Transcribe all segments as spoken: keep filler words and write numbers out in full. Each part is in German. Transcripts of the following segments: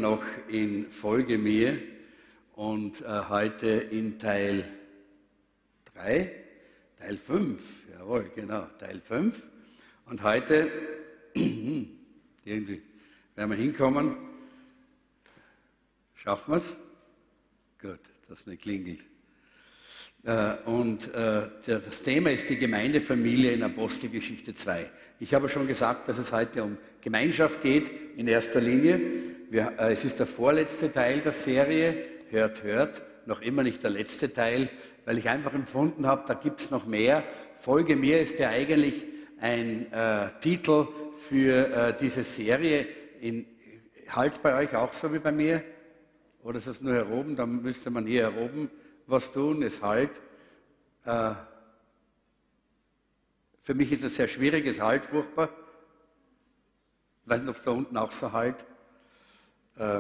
noch in Folge mir und äh, heute in Teil drei, Teil fünf, jawohl, genau, Teil fünf. Und heute, irgendwie werden wir hinkommen, schaffen wir es? Gut, das nicht klingelt. Äh, und äh, das Thema ist die Gemeindefamilie in Apostelgeschichte zwei. Ich habe schon gesagt, dass es heute um Gemeinschaft geht, in erster Linie. Wir, äh, es ist der vorletzte Teil der Serie, hört, hört, noch immer nicht der letzte Teil, weil ich einfach empfunden habe, da gibt es noch mehr. Folge mir ist ja eigentlich ein äh, Titel für äh, diese Serie. In, halt bei euch auch so wie bei mir? Oder ist das nur hier oben? Dann müsste man hier oben was tun, es halt. Äh, für mich ist es sehr schwierig, es halt furchtbar. Ich weiß nicht, ob es da unten auch so halt. Äh,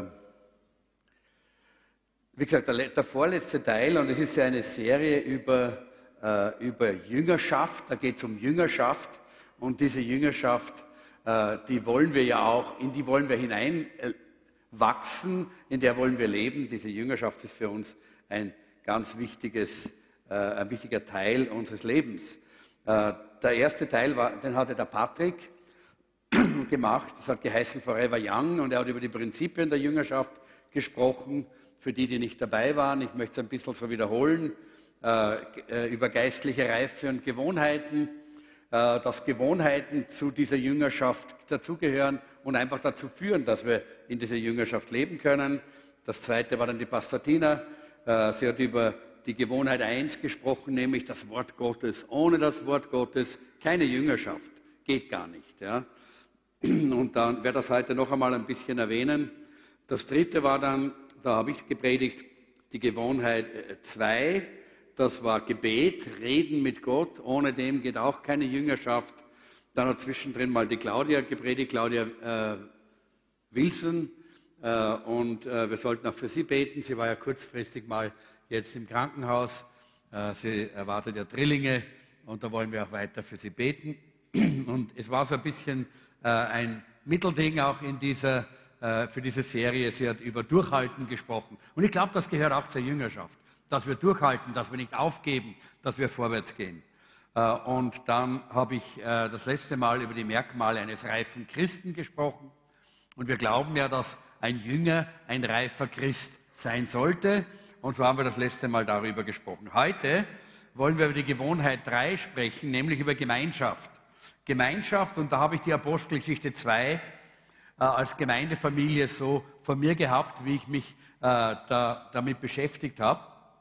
wie gesagt, der, der vorletzte Teil, und es ist ja eine Serie über, äh, über Jüngerschaft, da geht es um Jüngerschaft, und diese Jüngerschaft, äh, die wollen wir ja auch, in die wollen wir hineinwachsen, in der wollen wir leben. Diese Jüngerschaft ist für uns ein ganz wichtiges, äh, ein wichtiger Teil unseres Lebens. Äh, der erste Teil, war, den hatte der Patrick gemacht, das hat geheißen Forever Young, und er hat über die Prinzipien der Jüngerschaft gesprochen, für die, die nicht dabei waren. Ich möchte es ein bisschen so wiederholen, äh, über geistliche Reife und Gewohnheiten, äh, dass Gewohnheiten zu dieser Jüngerschaft dazugehören und einfach dazu führen, dass wir in dieser Jüngerschaft leben können. Das zweite war dann die Pastor Tina. Sie hat über die Gewohnheit eins gesprochen, nämlich das Wort Gottes. Ohne das Wort Gottes keine Jüngerschaft. Geht gar nicht. Ja. Und dann werde ich das heute noch einmal ein bisschen erwähnen. Das dritte war dann, da habe ich gepredigt, die Gewohnheit zwei. Das war Gebet, Reden mit Gott. Ohne dem geht auch keine Jüngerschaft. Dann hat zwischendrin mal die Claudia gepredigt, Claudia äh, Wilson. Und wir sollten auch für sie beten. Sie war ja kurzfristig mal jetzt im Krankenhaus. Sie erwartet ja Drillinge und da wollen wir auch weiter für sie beten. Und es war so ein bisschen ein Mittelding auch in dieser, für diese Serie. Sie hat über Durchhalten gesprochen. Und ich glaube, das gehört auch zur Jüngerschaft. Dass wir durchhalten, dass wir nicht aufgeben, dass wir vorwärts gehen. Und dann habe ich das letzte Mal über die Merkmale eines reifen Christen gesprochen. Und wir glauben ja, dass ein Jünger ein reifer Christ sein sollte. Und so haben wir das letzte Mal darüber gesprochen. Heute wollen wir über die Gewohnheit drei sprechen, nämlich über Gemeinschaft. Gemeinschaft, und da habe ich die Apostelgeschichte zwei äh, als Gemeindefamilie so von mir gehabt, wie ich mich äh, da, damit beschäftigt habe.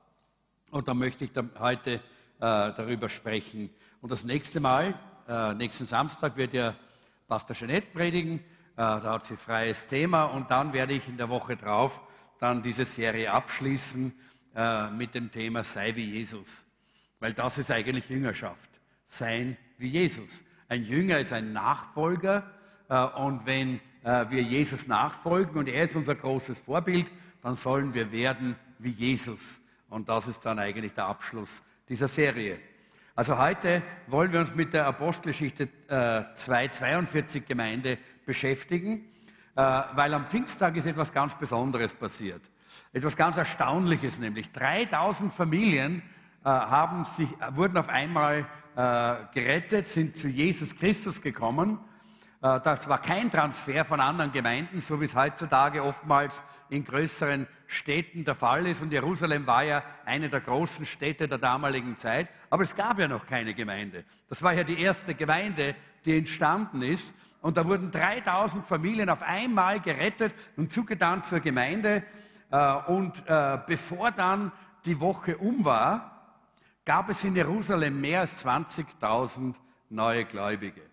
Und da möchte ich da heute äh, darüber sprechen. Und das nächste Mal, äh, nächsten Samstag, wird ja Pastor Jeanette predigen. Da hat sie freies Thema, und dann werde ich in der Woche drauf dann diese Serie abschließen äh, mit dem Thema Sei wie Jesus. Weil das ist eigentlich Jüngerschaft. Sein wie Jesus. Ein Jünger ist ein Nachfolger, äh, und wenn äh, wir Jesus nachfolgen und er ist unser großes Vorbild, dann sollen wir werden wie Jesus. Und das ist dann eigentlich der Abschluss dieser Serie. Also heute wollen wir uns mit der Apostelgeschichte äh, zwei zweiundvierzig Gemeinde beschäftigen, äh, weil am Pfingsttag ist etwas ganz Besonderes passiert. Etwas ganz Erstaunliches, nämlich dreitausend Familien äh, haben sich, wurden auf einmal äh, gerettet, sind zu Jesus Christus gekommen. Äh, das war kein Transfer von anderen Gemeinden, so wie es heutzutage oftmals in größeren Städten der Fall ist. Und Jerusalem war ja eine der großen Städte der damaligen Zeit. Aber es gab ja noch keine Gemeinde. Das war ja die erste Gemeinde, die entstanden ist. Und da wurden dreitausend Familien auf einmal gerettet und zugetan zur Gemeinde. Und bevor dann die Woche um war, gab es in Jerusalem mehr als zwanzigtausend neue Gläubige.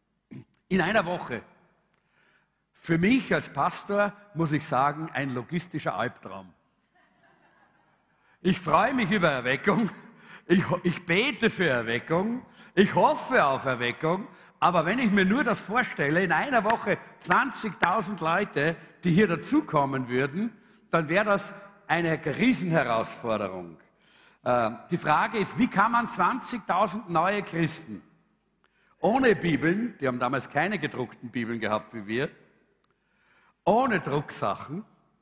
In einer Woche. Für mich als Pastor, muss ich sagen, ein logistischer Albtraum. Ich freue mich über Erweckung, ich, ich bete für Erweckung, ich hoffe auf Erweckung, aber wenn ich mir nur das vorstelle, in einer Woche zwanzigtausend Leute, die hier dazukommen würden, dann wäre das eine Riesenherausforderung. Äh, die Frage ist, wie kann man zwanzigtausend neue Christen ohne Bibeln, die haben damals keine gedruckten Bibeln gehabt wie wir, ohne Drucksachen,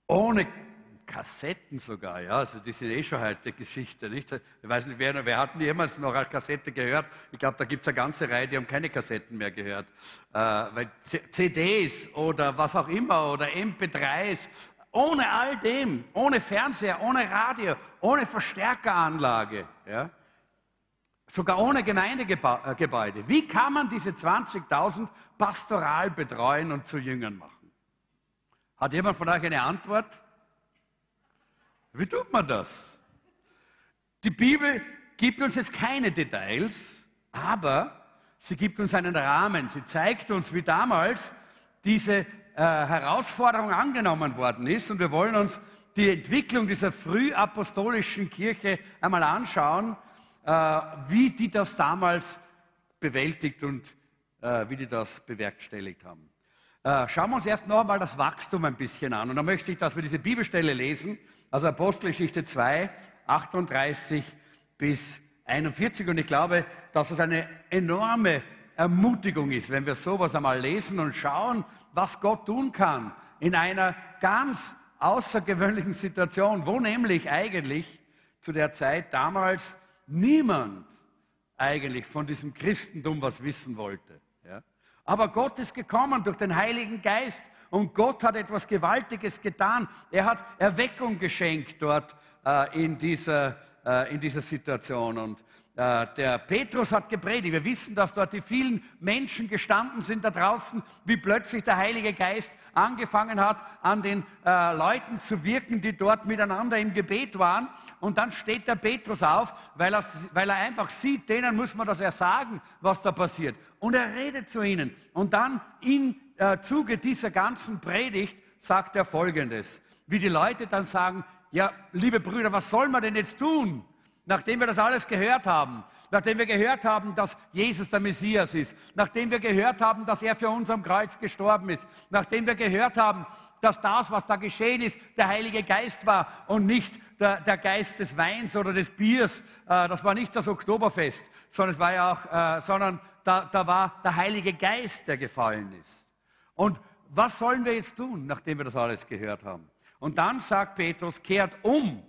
ohne Kassetten sogar, ja, also die sind eh schon heute Geschichte, nicht? Ich weiß nicht, wer, wer hat jemals noch eine Kassette gehört? Ich glaube, da gibt es eine ganze Reihe, die haben keine Kassetten mehr gehört. Äh, weil C Ds oder was auch immer oder M P dreis, ohne all dem, ohne Fernseher, ohne Radio, ohne Verstärkeranlage, ja, sogar ohne Gemeindegebäude. Wie kann man diese zwanzigtausend pastoral betreuen und zu Jüngern machen? Hat jemand von euch eine Antwort? Wie tut man das? Die Bibel gibt uns jetzt keine Details, aber sie gibt uns einen Rahmen. Sie zeigt uns, wie damals diese äh, Herausforderung angenommen worden ist. Und wir wollen uns die Entwicklung dieser frühapostolischen Kirche einmal anschauen, äh, wie die das damals bewältigt und äh, wie die das bewerkstelligt haben. Äh, schauen wir uns erst noch einmal das Wachstum ein bisschen an. Und da möchte ich, dass wir diese Bibelstelle lesen, also Apostelgeschichte zwei, achtunddreißig bis einundvierzig. Und ich glaube, dass es eine enorme Ermutigung ist, wenn wir sowas einmal lesen und schauen, was Gott tun kann in einer ganz außergewöhnlichen Situation, wo nämlich eigentlich zu der Zeit damals niemand eigentlich von diesem Christentum was wissen wollte. Ja? Aber Gott ist gekommen durch den Heiligen Geist und Gott hat etwas Gewaltiges getan. Er hat Erweckung geschenkt dort äh, in, dieser, äh, in dieser Situation. Und äh, der Petrus hat gepredigt. Wir wissen, dass dort die vielen Menschen gestanden sind da draußen, wie plötzlich der Heilige Geist angefangen hat, an den äh, Leuten zu wirken, die dort miteinander im Gebet waren. Und dann steht der Petrus auf, weil er, weil er einfach sieht, denen muss man das ja sagen, was da passiert. Und er redet zu ihnen. Und dann im äh, Zuge dieser ganzen Predigt sagt er Folgendes. Wie die Leute dann sagen, ja, liebe Brüder, was soll man denn jetzt tun, nachdem wir das alles gehört haben? Nachdem wir gehört haben, dass Jesus der Messias ist, nachdem wir gehört haben, dass er für uns am Kreuz gestorben ist, nachdem wir gehört haben, dass das, was da geschehen ist, der Heilige Geist war und nicht der, der Geist des Weins oder des Biers. Äh, das war nicht das Oktoberfest, sondern es war ja auch, äh, sondern da, da war der Heilige Geist, der gefallen ist. Und was sollen wir jetzt tun, nachdem wir das alles gehört haben? Und dann sagt Petrus, kehrt um.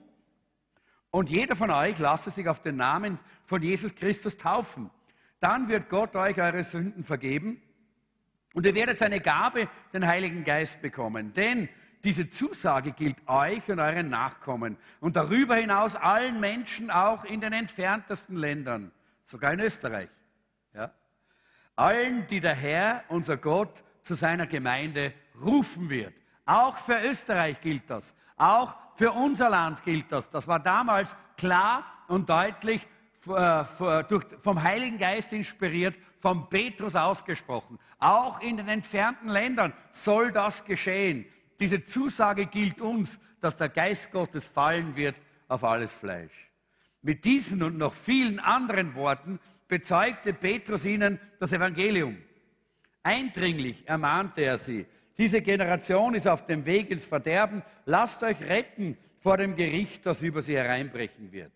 Und jeder von euch lasse sich auf den Namen von Jesus Christus taufen. Dann wird Gott euch eure Sünden vergeben und ihr werdet seine Gabe, den Heiligen Geist, bekommen. Denn diese Zusage gilt euch und euren Nachkommen und darüber hinaus allen Menschen, auch in den entferntesten Ländern, sogar in Österreich. Ja? Allen, die der Herr, unser Gott, zu seiner Gemeinde rufen wird. Auch für Österreich gilt das. Auch für unser Land gilt das. Das war damals klar und deutlich äh, durch, vom Heiligen Geist inspiriert, vom Petrus ausgesprochen. Auch in den entfernten Ländern soll das geschehen. Diese Zusage gilt uns, dass der Geist Gottes fallen wird auf alles Fleisch. Mit diesen und noch vielen anderen Worten bezeugte Petrus ihnen das Evangelium. Eindringlich ermahnte er sie. Diese Generation ist auf dem Weg ins Verderben. Lasst euch retten vor dem Gericht, das über sie hereinbrechen wird.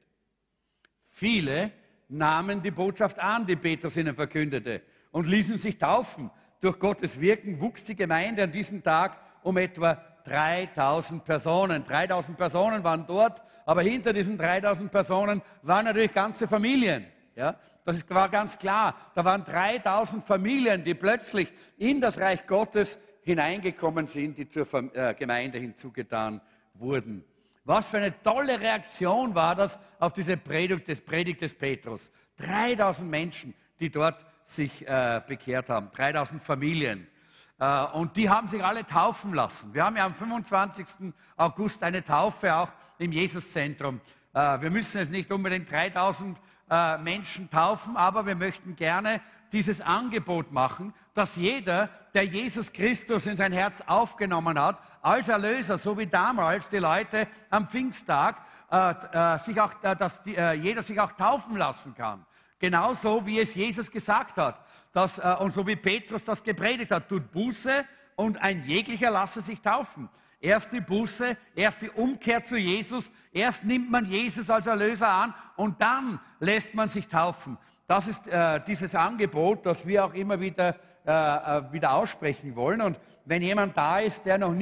Viele nahmen die Botschaft an, die Petrus ihnen verkündete, und ließen sich taufen. Durch Gottes Wirken wuchs die Gemeinde an diesem Tag um etwa dreitausend Personen. dreitausend Personen waren dort, aber hinter diesen dreitausend Personen waren natürlich ganze Familien. Ja? Das war ganz klar. Da waren dreitausend Familien, die plötzlich in das Reich Gottes hineingekommen sind, die zur Gemeinde hinzugetan wurden. Was für eine tolle Reaktion war das auf diese Predigt des, Predigt des Petrus. dreitausend Menschen, die dort sich äh, bekehrt haben, dreitausend Familien. Äh, und die haben sich alle taufen lassen. Wir haben ja am fünfundzwanzigsten August eine Taufe auch im Jesuszentrum. Äh, wir müssen jetzt nicht unbedingt dreitausend äh, Menschen taufen, aber wir möchten gerne dieses Angebot machen, dass jeder, der Jesus Christus in sein Herz aufgenommen hat, als Erlöser, so wie damals die Leute am Pfingsttag, äh, äh, sich auch, äh, dass die, äh, jeder sich auch taufen lassen kann. Genauso wie es Jesus gesagt hat dass, äh, und so wie Petrus das gepredigt hat, tut Buße und ein jeglicher lasse sich taufen. Erst die Buße, erst die Umkehr zu Jesus, erst nimmt man Jesus als Erlöser an und dann lässt man sich taufen. Das ist äh, dieses Angebot, das wir auch immer wieder, äh, wieder aussprechen wollen. Und wenn jemand da ist, der noch nicht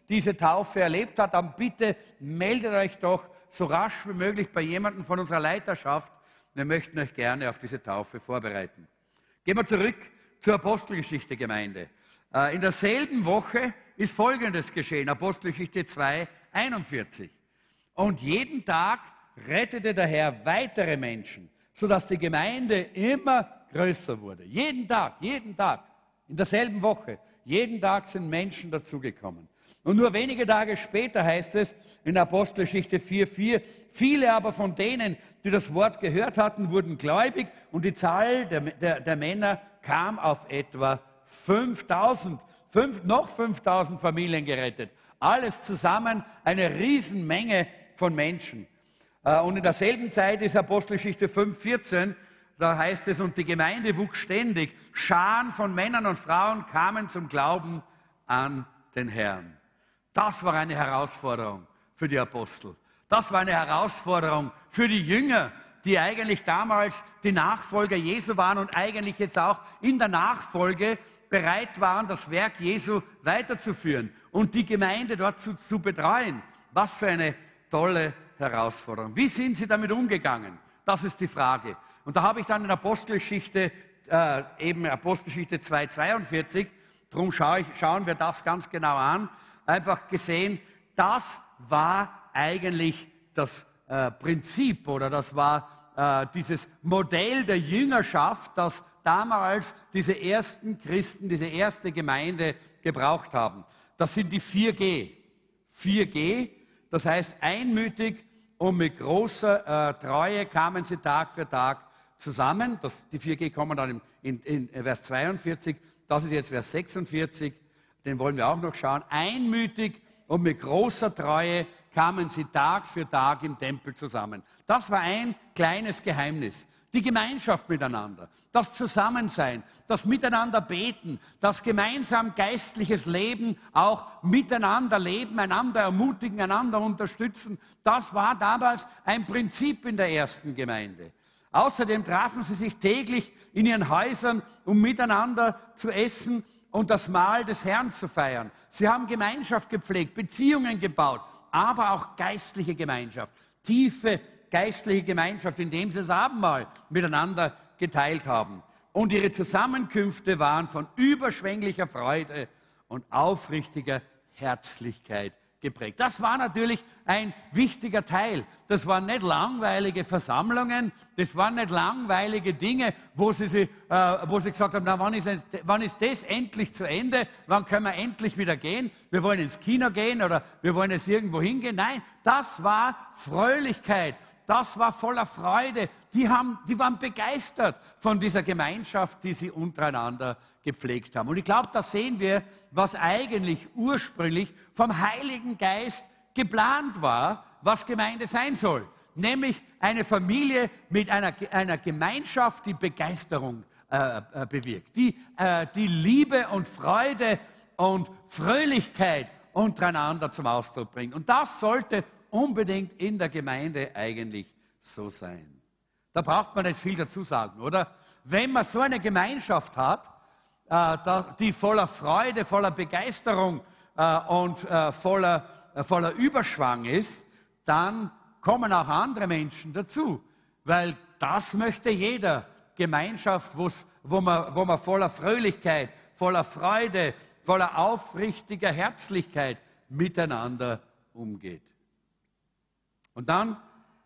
diese Taufe erlebt hat, dann bitte meldet euch doch so rasch wie möglich bei jemandem von unserer Leiterschaft. Wir möchten euch gerne auf diese Taufe vorbereiten. Gehen wir zurück zur Apostelgeschichte, Gemeinde. In derselben Woche ist Folgendes geschehen, Apostelgeschichte zwei, einundvierzig. Und jeden Tag rettete der Herr weitere Menschen, sodass die Gemeinde immer größer wurde. Jeden Tag, jeden Tag, in derselben Woche, jeden Tag sind Menschen dazugekommen. Und nur wenige Tage später heißt es in Apostelgeschichte vier, vier, viele aber von denen, die das Wort gehört hatten, wurden gläubig und die Zahl der, der, der Männer kam auf etwa fünftausend. Fünf, noch fünftausend Familien gerettet. Alles zusammen eine Riesenmenge von Menschen. Und in derselben Zeit ist Apostelgeschichte fünf, vierzehn, da heißt es, und die Gemeinde wuchs ständig. Scharen von Männern und Frauen kamen zum Glauben an den Herrn. Das war eine Herausforderung für die Apostel. Das war eine Herausforderung für die Jünger, die eigentlich damals die Nachfolger Jesu waren und eigentlich jetzt auch in der Nachfolge bereit waren, das Werk Jesu weiterzuführen und die Gemeinde dort zu, zu betreuen. Was für eine tolle Herausforderung. Wie sind sie damit umgegangen? Das ist die Frage. Und da habe ich dann in Apostelgeschichte, äh, eben Apostelgeschichte zwei, zweiundvierzig, darum schaue ich, schauen wir das ganz genau an, einfach gesehen, das war eigentlich das äh, Prinzip oder das war äh, dieses Modell der Jüngerschaft, das damals diese ersten Christen, diese erste Gemeinde gebraucht haben. Das sind die vier G. vier G, das heißt einmütig und mit großer äh, Treue kamen sie Tag für Tag zusammen. Das, die vier G kommen dann in, in, in Vers zweiundvierzig, das ist jetzt Vers sechsundvierzig, den wollen wir auch noch schauen. Einmütig und mit großer Treue kamen sie Tag für Tag im Tempel zusammen. Das war ein kleines Geheimnis. Die Gemeinschaft miteinander, das Zusammensein, das Miteinander beten, das gemeinsam geistliches Leben, auch miteinander leben, einander ermutigen, einander unterstützen, das war damals ein Prinzip in der ersten Gemeinde. Außerdem trafen sie sich täglich in ihren Häusern, um miteinander zu essen und das Mahl des Herrn zu feiern. Sie haben Gemeinschaft gepflegt, Beziehungen gebaut, aber auch geistliche Gemeinschaft, tiefe geistliche Gemeinschaft, indem sie das Abendmahl miteinander geteilt haben. Und ihre Zusammenkünfte waren von überschwänglicher Freude und aufrichtiger Herzlichkeit geprägt. Das war natürlich ein wichtiger Teil. Das waren nicht langweilige Versammlungen, das waren nicht langweilige Dinge, wo sie, sie, äh, wo sie gesagt haben, na, wann, ist, wann ist das endlich zu Ende, wann können wir endlich wieder gehen, wir wollen ins Kino gehen oder wir wollen jetzt irgendwo hingehen. Nein, das war Fröhlichkeit. Das war voller Freude. Die, haben, die waren begeistert von dieser Gemeinschaft, die sie untereinander gepflegt haben. Und ich glaube, da sehen wir, was eigentlich ursprünglich vom Heiligen Geist geplant war, was Gemeinde sein soll. Nämlich eine Familie mit einer, einer Gemeinschaft, die Begeisterung äh, äh, bewirkt, die, äh, die Liebe und Freude und Fröhlichkeit untereinander zum Ausdruck bringt. Und das sollte unbedingt in der Gemeinde eigentlich so sein. Da braucht man nicht viel dazu sagen, oder? Wenn man so eine Gemeinschaft hat, äh, die voller Freude, voller Begeisterung äh, und äh, voller, äh, voller Überschwang ist, dann kommen auch andere Menschen dazu, weil das möchte jeder. Gemeinschaft, wo man, wo man voller Fröhlichkeit, voller Freude, voller aufrichtiger Herzlichkeit miteinander umgeht. Und dann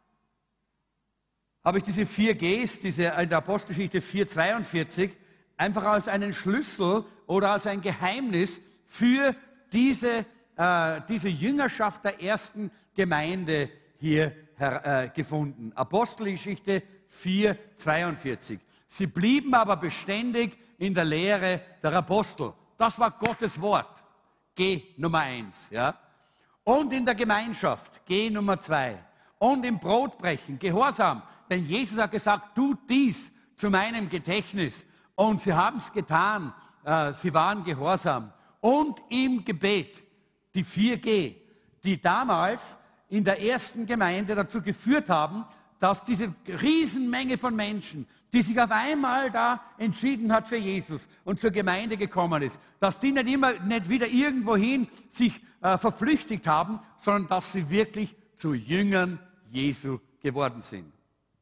habe ich diese vier Gs, diese in der Apostelgeschichte vier, zweiundvierzig, einfach als einen Schlüssel oder als ein Geheimnis für diese, äh, diese Jüngerschaft der ersten Gemeinde hier her, äh, gefunden. Apostelgeschichte vier, zweiundvierzig. Sie blieben aber beständig in der Lehre der Apostel. Das war Gottes Wort. G Nummer eins. Ja? Und in der Gemeinschaft, G Nummer zwei. Und im Brotbrechen, Gehorsam. Denn Jesus hat gesagt, tut dies zu meinem Gedächtnis. Und sie haben es getan. Äh, sie waren gehorsam. Und im Gebet, die vier G, die damals in der ersten Gemeinde dazu geführt haben, dass diese Riesenmenge von Menschen, die sich auf einmal da entschieden hat für Jesus und zur Gemeinde gekommen ist, dass die nicht immer nicht wieder irgendwohin sich äh, verflüchtigt haben, sondern dass sie wirklich zu Jüngern Jesu geworden sind.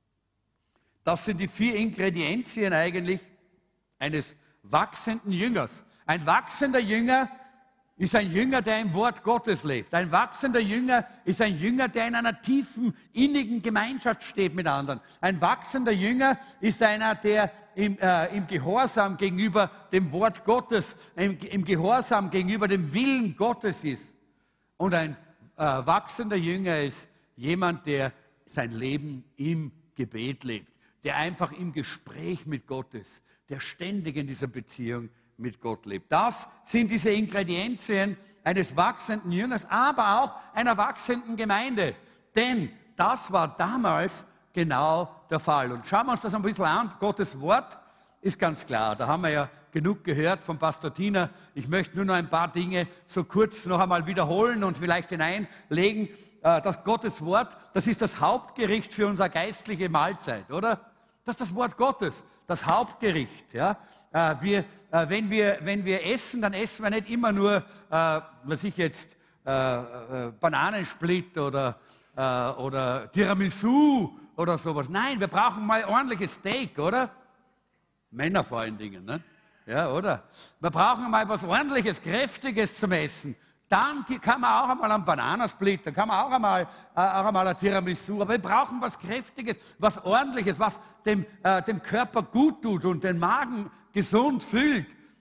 Das sind die vier Ingredienzien eigentlich eines wachsenden Jüngers. Ein wachsender Jünger ist ein Jünger, der im Wort Gottes lebt. Ein wachsender Jünger ist ein Jünger, der in einer tiefen, innigen Gemeinschaft steht mit anderen. Ein wachsender Jünger ist einer, der im, äh, im Gehorsam gegenüber dem Wort Gottes, im, im Gehorsam gegenüber dem Willen Gottes ist. Und ein äh, wachsender Jünger ist jemand, der sein Leben im Gebet lebt, der einfach im Gespräch mit Gott ist, der ständig in dieser Beziehung mit Gott lebt. Das sind diese Ingredienzien eines wachsenden Jüngers, aber auch einer wachsenden Gemeinde. Denn das war damals genau der Fall. Und schauen wir uns das ein bisschen an. Gottes Wort ist ganz klar. Da haben wir ja genug gehört von Pastor Tina. Ich möchte nur noch ein paar Dinge so kurz noch einmal wiederholen und vielleicht hineinlegen. Das Gottes Wort, das ist das Hauptgericht für unsere geistliche Mahlzeit, oder? Das ist das Wort Gottes, das Hauptgericht. Ja? Äh, wir, äh, wenn, wir, wenn wir essen, dann essen wir nicht immer nur, äh, was ich jetzt, äh, äh, Bananensplit oder, äh, oder Tiramisu oder sowas. Nein, wir brauchen mal ordentliches Steak, oder? Männer vor allen Dingen, ne? Ja, oder? Wir brauchen mal was Ordentliches, Kräftiges zum Essen. Dann kann man auch einmal einen Bananasplit, dann kann man auch einmal, äh, auch einmal ein Tiramisu, aber wir brauchen was Kräftiges, was Ordentliches, was dem, äh, dem Körper gut tut und den Magen gesund füllt.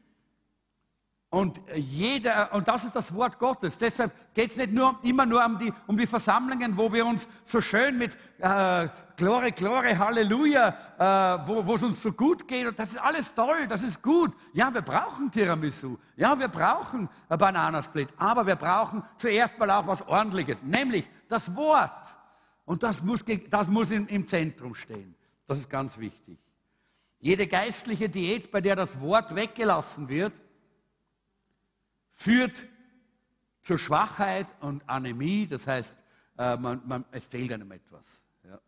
Und, jeder, und das ist das Wort Gottes. Deshalb geht es nicht nur, immer nur um die, um die Versammlungen, wo wir uns so schön mit äh, Glore, Glore, Halleluja, äh, wo es uns so gut geht. Und das ist alles toll, das ist gut. Ja, wir brauchen Tiramisu. Ja, wir brauchen ein Bananasplit. Aber wir brauchen zuerst mal auch was Ordentliches, nämlich das Wort. Und das muss, das muss im, im Zentrum stehen. Das ist ganz wichtig. Jede geistliche Diät, bei der das Wort weggelassen wird, führt zur Schwachheit und Anämie, das heißt, äh, man, man, es fehlt einem etwas. Ja.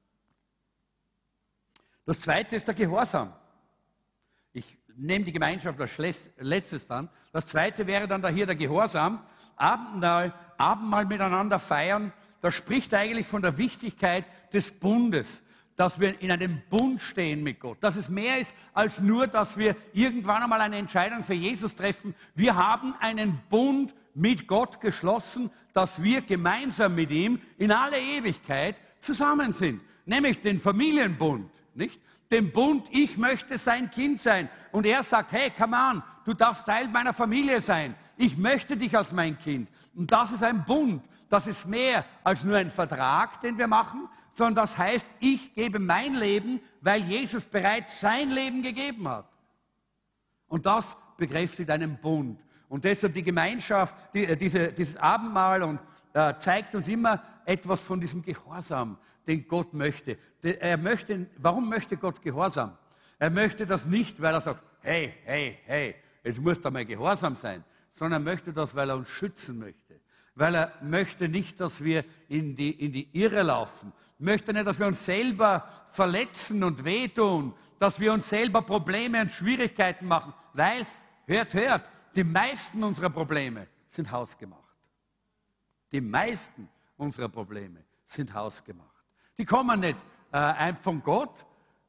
Das Zweite ist der Gehorsam. Ich nehme die Gemeinschaft als letztes dann. Das Zweite wäre dann da hier der Gehorsam. Abendmahl, Abendmahl miteinander feiern, das spricht eigentlich von der Wichtigkeit des Bundes, dass wir in einem Bund stehen mit Gott. Dass es mehr ist als nur, dass wir irgendwann einmal eine Entscheidung für Jesus treffen. Wir haben einen Bund mit Gott geschlossen, dass wir gemeinsam mit ihm in alle Ewigkeit zusammen sind. Nämlich den Familienbund, nicht? Den Bund, ich möchte sein Kind sein. Und er sagt, hey, come on, du darfst Teil meiner Familie sein. Ich möchte dich als mein Kind. Und das ist ein Bund. Das ist mehr als nur ein Vertrag, den wir machen, sondern das heißt, ich gebe mein Leben, weil Jesus bereits sein Leben gegeben hat. Und das bekräftigt einen Bund. Und deshalb die Gemeinschaft, die, diese, dieses Abendmahl und, äh, zeigt uns immer etwas von diesem Gehorsam, den Gott möchte. Er möchte. Warum möchte Gott Gehorsam? Er möchte das nicht, weil er sagt, hey, hey, hey, jetzt musst du mal gehorsam sein, sondern er möchte das, weil er uns schützen möchte. Weil er möchte nicht, dass wir in die, in die Irre laufen. Möchte nicht, dass wir uns selber verletzen und wehtun, dass wir uns selber Probleme und Schwierigkeiten machen. Weil, hört, hört, die meisten unserer Probleme sind hausgemacht. Die meisten unserer Probleme sind hausgemacht. Die kommen nicht äh, von Gott,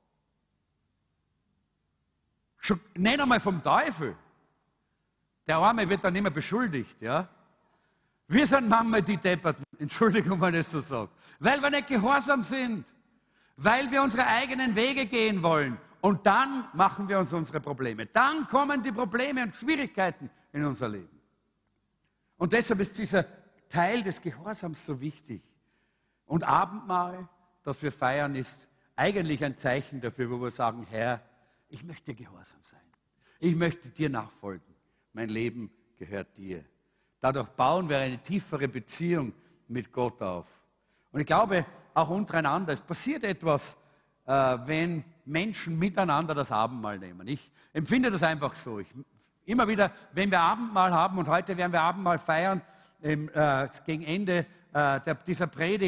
schon, nicht einmal vom Teufel. Der Arme wird dann immer beschuldigt, ja. Wir sind manchmal die Depperten, Entschuldigung, wenn ich es so sage, weil wir nicht gehorsam sind, weil wir unsere eigenen Wege gehen wollen. Und dann machen wir uns unsere Probleme. Dann kommen die Probleme und Schwierigkeiten in unser Leben. Und deshalb ist dieser Teil des Gehorsams so wichtig. Und Abendmahl, das wir feiern, ist eigentlich ein Zeichen dafür, wo wir sagen, Herr, ich möchte gehorsam sein. Ich möchte dir nachfolgen. Mein Leben gehört dir. Dadurch bauen wir eine tiefere Beziehung mit Gott auf. Und ich glaube, auch untereinander, es passiert etwas, äh, wenn Menschen miteinander das Abendmahl nehmen. Ich empfinde das einfach so. Ich, immer wieder, wenn wir Abendmahl haben, und heute werden wir Abendmahl feiern, im, äh, gegen Ende äh, der, dieser Predigt,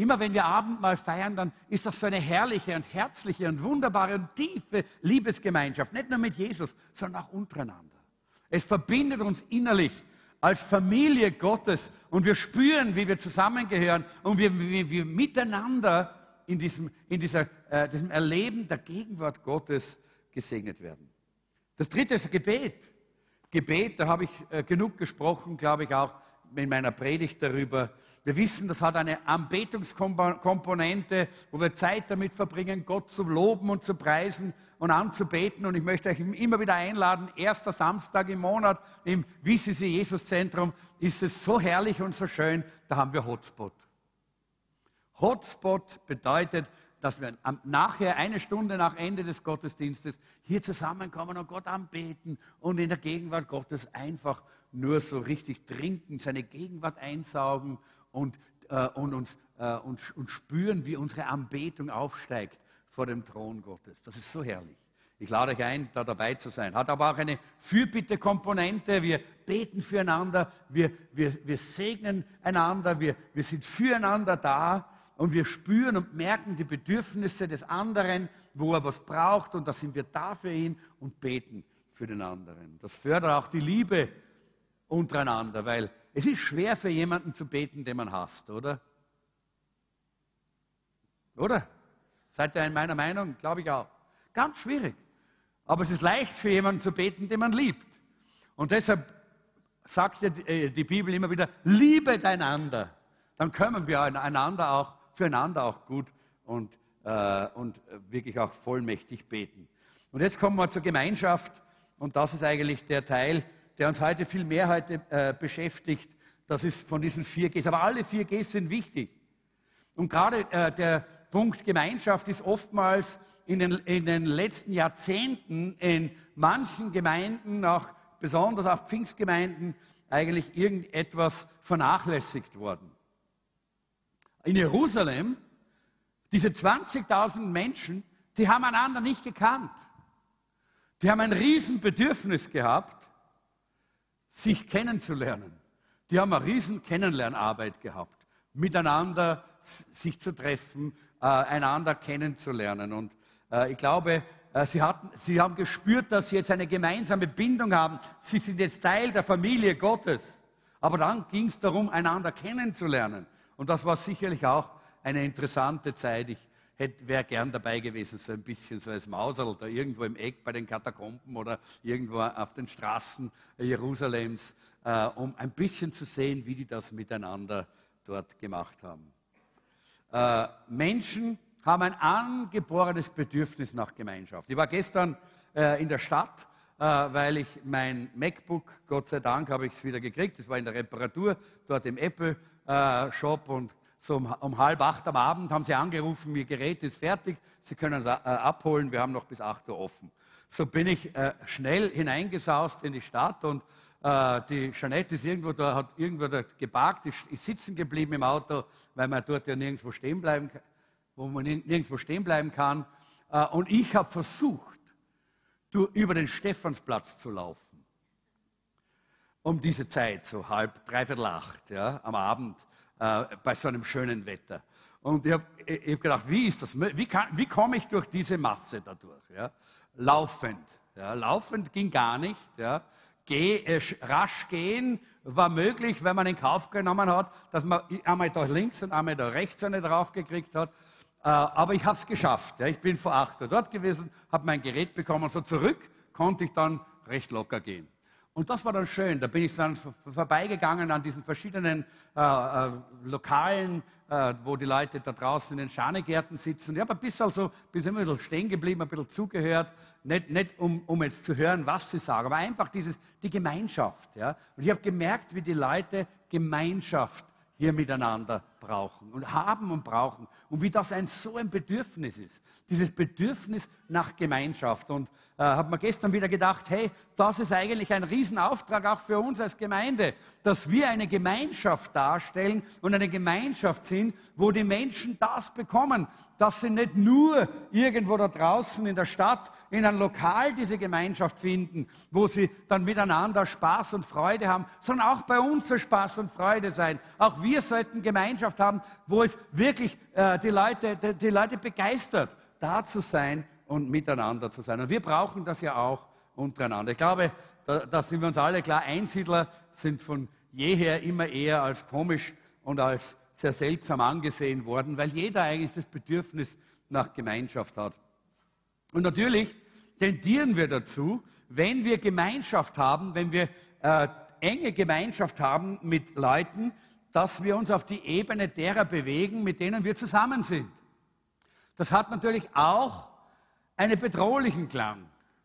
immer wenn wir Abendmahl feiern, dann ist das so eine herrliche und herzliche und wunderbare und tiefe Liebesgemeinschaft. Nicht nur mit Jesus, sondern auch untereinander. Es verbindet uns innerlich als Familie Gottes und wir spüren, wie wir zusammengehören und wie, wie wir miteinander in diesem, in dieser, äh, diesem Erleben der Gegenwart Gottes gesegnet werden. Das dritte ist Gebet. Gebet, da habe ich äh, genug gesprochen, glaube ich auch in meiner Predigt darüber. Wir wissen, das hat eine Anbetungskomponente, wo wir Zeit damit verbringen, Gott zu loben und zu preisen und anzubeten. Und ich möchte euch immer wieder einladen, erster Samstag im Monat im W C C Jesus Zentrum ist es so herrlich und so schön, da haben wir Hotspot. Hotspot bedeutet, dass wir nachher, eine Stunde nach Ende des Gottesdienstes, hier zusammenkommen und Gott anbeten und in der Gegenwart Gottes einfach nur so richtig trinken, seine Gegenwart einsaugen und, äh, und, uns, äh, und, und spüren, wie unsere Anbetung aufsteigt vor dem Thron Gottes. Das ist so herrlich. Ich lade euch ein, da dabei zu sein. Hat aber auch eine Fürbitte-Komponente. Wir beten füreinander, wir, wir, wir segnen einander, wir, wir sind füreinander da. Und wir spüren und merken die Bedürfnisse des anderen, wo er was braucht. Und da sind wir da für ihn und beten für den anderen. Das fördert auch die Liebe untereinander, weil es ist schwer für jemanden zu beten, den man hasst, oder? Oder? Seid ihr in meiner Meinung? Glaube ich auch. Ganz schwierig. Aber es ist leicht für jemanden zu beten, den man liebt. Und deshalb sagt die Bibel immer wieder, liebet einander. Dann können wir einander auch füreinander auch gut und, äh, und wirklich auch vollmächtig beten. Und jetzt kommen wir zur Gemeinschaft und das ist eigentlich der Teil, der uns heute viel mehr heute äh, beschäftigt. Das ist von diesen vier Gs. Aber alle vier Gs sind wichtig. Und gerade äh, der Punkt Gemeinschaft ist oftmals in den, in den letzten Jahrzehnten in manchen Gemeinden, auch besonders auch Pfingstgemeinden, eigentlich irgendetwas vernachlässigt worden. In Jerusalem, diese zwanzigtausend Menschen, die haben einander nicht gekannt. Die haben ein Riesenbedürfnis gehabt, sich kennenzulernen. Die haben eine riesen Kennenlernarbeit gehabt, miteinander sich zu treffen, äh, einander kennenzulernen. Und äh, ich glaube, äh, sie, hatten, sie haben gespürt, dass sie jetzt eine gemeinsame Bindung haben. Sie sind jetzt Teil der Familie Gottes. Aber dann ging es darum, einander kennenzulernen. Und das war sicherlich auch eine interessante Zeit. Ich wäre gern dabei gewesen, so ein bisschen so als Mauserl, da irgendwo im Eck bei den Katakomben oder irgendwo auf den Straßen Jerusalems, äh, um ein bisschen zu sehen, wie die das miteinander dort gemacht haben. Äh, Menschen haben ein angeborenes Bedürfnis nach Gemeinschaft. Ich war gestern äh, in der Stadt, äh, weil ich mein MacBook, Gott sei Dank habe ich es wieder gekriegt, es war in der Reparatur, dort im Apple Äh, Shop und so um, um halb acht am Abend haben sie angerufen, ihr Gerät ist fertig, Sie können es äh, abholen, wir haben noch bis acht Uhr offen. So bin ich äh, schnell hineingesaust in die Stadt und äh, die Jeanette ist irgendwo da, hat irgendwo da geparkt, ist, ist sitzen geblieben im Auto, weil man dort ja nirgendwo stehen bleiben, wo man nirgendwo stehen bleiben kann. Äh, und ich habe versucht, durch, über den Stephansplatz zu laufen. Um diese Zeit, so halb, dreiviertel acht, ja, am Abend, äh, bei so einem schönen Wetter. Und ich habe hab gedacht, wie ist das, wie, kann, wie komme ich durch diese Masse dadurch? Ja? Laufend. Ja? Laufend ging gar nicht. Ja? Geh, äh, rasch gehen war möglich, wenn man in Kauf genommen hat, dass man einmal da links und einmal da rechts eine drauf gekriegt hat. Äh, aber ich habe es geschafft. Ja? Ich bin vor acht Uhr dort gewesen, habe mein Gerät bekommen. So zurück konnte ich dann recht locker gehen. Und das war dann schön. Da bin ich dann vorbeigegangen an diesen verschiedenen äh, äh, Lokalen, äh, wo die Leute da draußen in den Schanegärten sitzen. Ich habe ein bisschen, also, bin ein bisschen stehen geblieben, ein bisschen zugehört. Nicht, nicht um, um jetzt zu hören, was sie sagen, aber einfach dieses, die Gemeinschaft. Ja? Und ich habe gemerkt, wie die Leute Gemeinschaft hier miteinander brauchen und haben und brauchen. Und wie das ein so ein Bedürfnis ist. Dieses Bedürfnis nach Gemeinschaft. Und äh, habe mir gestern wieder gedacht, hey, das ist eigentlich ein Riesenauftrag auch für uns als Gemeinde, dass wir eine Gemeinschaft darstellen und eine Gemeinschaft sind, wo die Menschen das bekommen, dass sie nicht nur irgendwo da draußen in der Stadt, in einem Lokal diese Gemeinschaft finden, wo sie dann miteinander Spaß und Freude haben, sondern auch bei uns soll Spaß und Freude sein. Auch wir sollten Gemeinschaft Gemeinschaft haben, wo es wirklich äh, die, Leute, die, die Leute begeistert, da zu sein und miteinander zu sein. Und wir brauchen das ja auch untereinander. Ich glaube, da, da sind wir uns alle klar, Einsiedler sind von jeher immer eher als komisch und als sehr seltsam angesehen worden, weil jeder eigentlich das Bedürfnis nach Gemeinschaft hat. Und natürlich tendieren wir dazu, wenn wir Gemeinschaft haben, wenn wir äh, enge Gemeinschaft haben mit Leuten, dass wir uns auf die Ebene derer bewegen, mit denen wir zusammen sind. Das hat natürlich auch einen bedrohlichen Klang,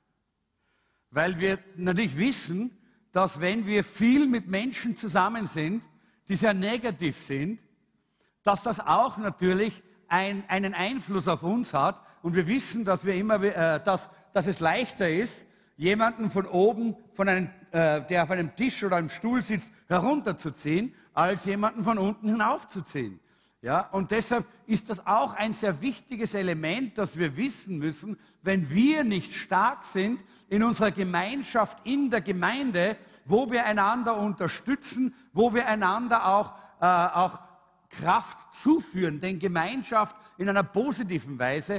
weil wir natürlich wissen, dass wenn wir viel mit Menschen zusammen sind, die sehr negativ sind, dass das auch natürlich ein, einen Einfluss auf uns hat. Und wir wissen, dass, wir immer, äh, dass, dass es leichter ist, jemanden von oben, von einem, äh, der auf einem Tisch oder einem Stuhl sitzt, herunterzuziehen, als jemanden von unten hinaufzuziehen. Ja? Und deshalb ist das auch ein sehr wichtiges Element, das wir wissen müssen, wenn wir nicht stark sind in unserer Gemeinschaft, in der Gemeinde, wo wir einander unterstützen, wo wir einander auch, äh, auch Kraft zuführen, denn Gemeinschaft in einer positiven Weise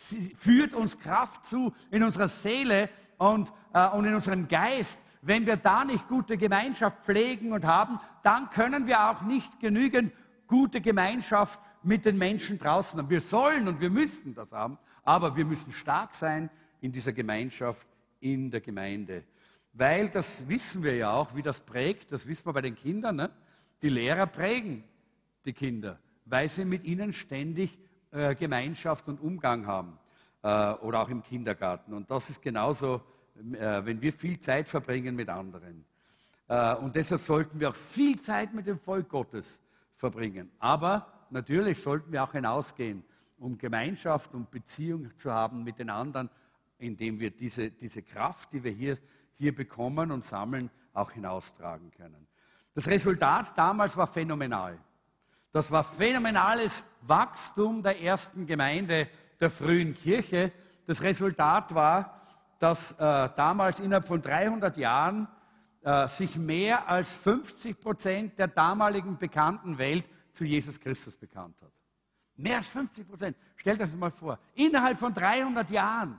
führt uns Kraft zu in unserer Seele und, äh, und in unserem Geist. Wenn wir da nicht gute Gemeinschaft pflegen und haben, dann können wir auch nicht genügend gute Gemeinschaft mit den Menschen draußen haben. Wir sollen und wir müssen das haben, aber wir müssen stark sein in dieser Gemeinschaft, in der Gemeinde. Weil, das wissen wir ja auch, wie das prägt, das wissen wir bei den Kindern, ne? Die Lehrer prägen die Kinder, weil sie mit ihnen ständig äh, Gemeinschaft und Umgang haben äh, oder auch im Kindergarten. Und das ist genauso, äh, wenn wir viel Zeit verbringen mit anderen. Äh, und deshalb sollten wir auch viel Zeit mit dem Volk Gottes verbringen. Aber natürlich sollten wir auch hinausgehen, um Gemeinschaft und Beziehung zu haben mit den anderen, indem wir diese, diese Kraft, die wir hier, hier bekommen und sammeln, auch hinaustragen können. Das Resultat damals war phänomenal. Das war phänomenales Wachstum der ersten Gemeinde der frühen Kirche. Das Resultat war, dass äh, damals innerhalb von dreihundert Jahren äh, sich mehr als fünfzig Prozent der damaligen bekannten Welt zu Jesus Christus bekannt hat. Mehr als fünfzig Prozent. Stellt euch das mal vor. Innerhalb von dreihundert Jahren.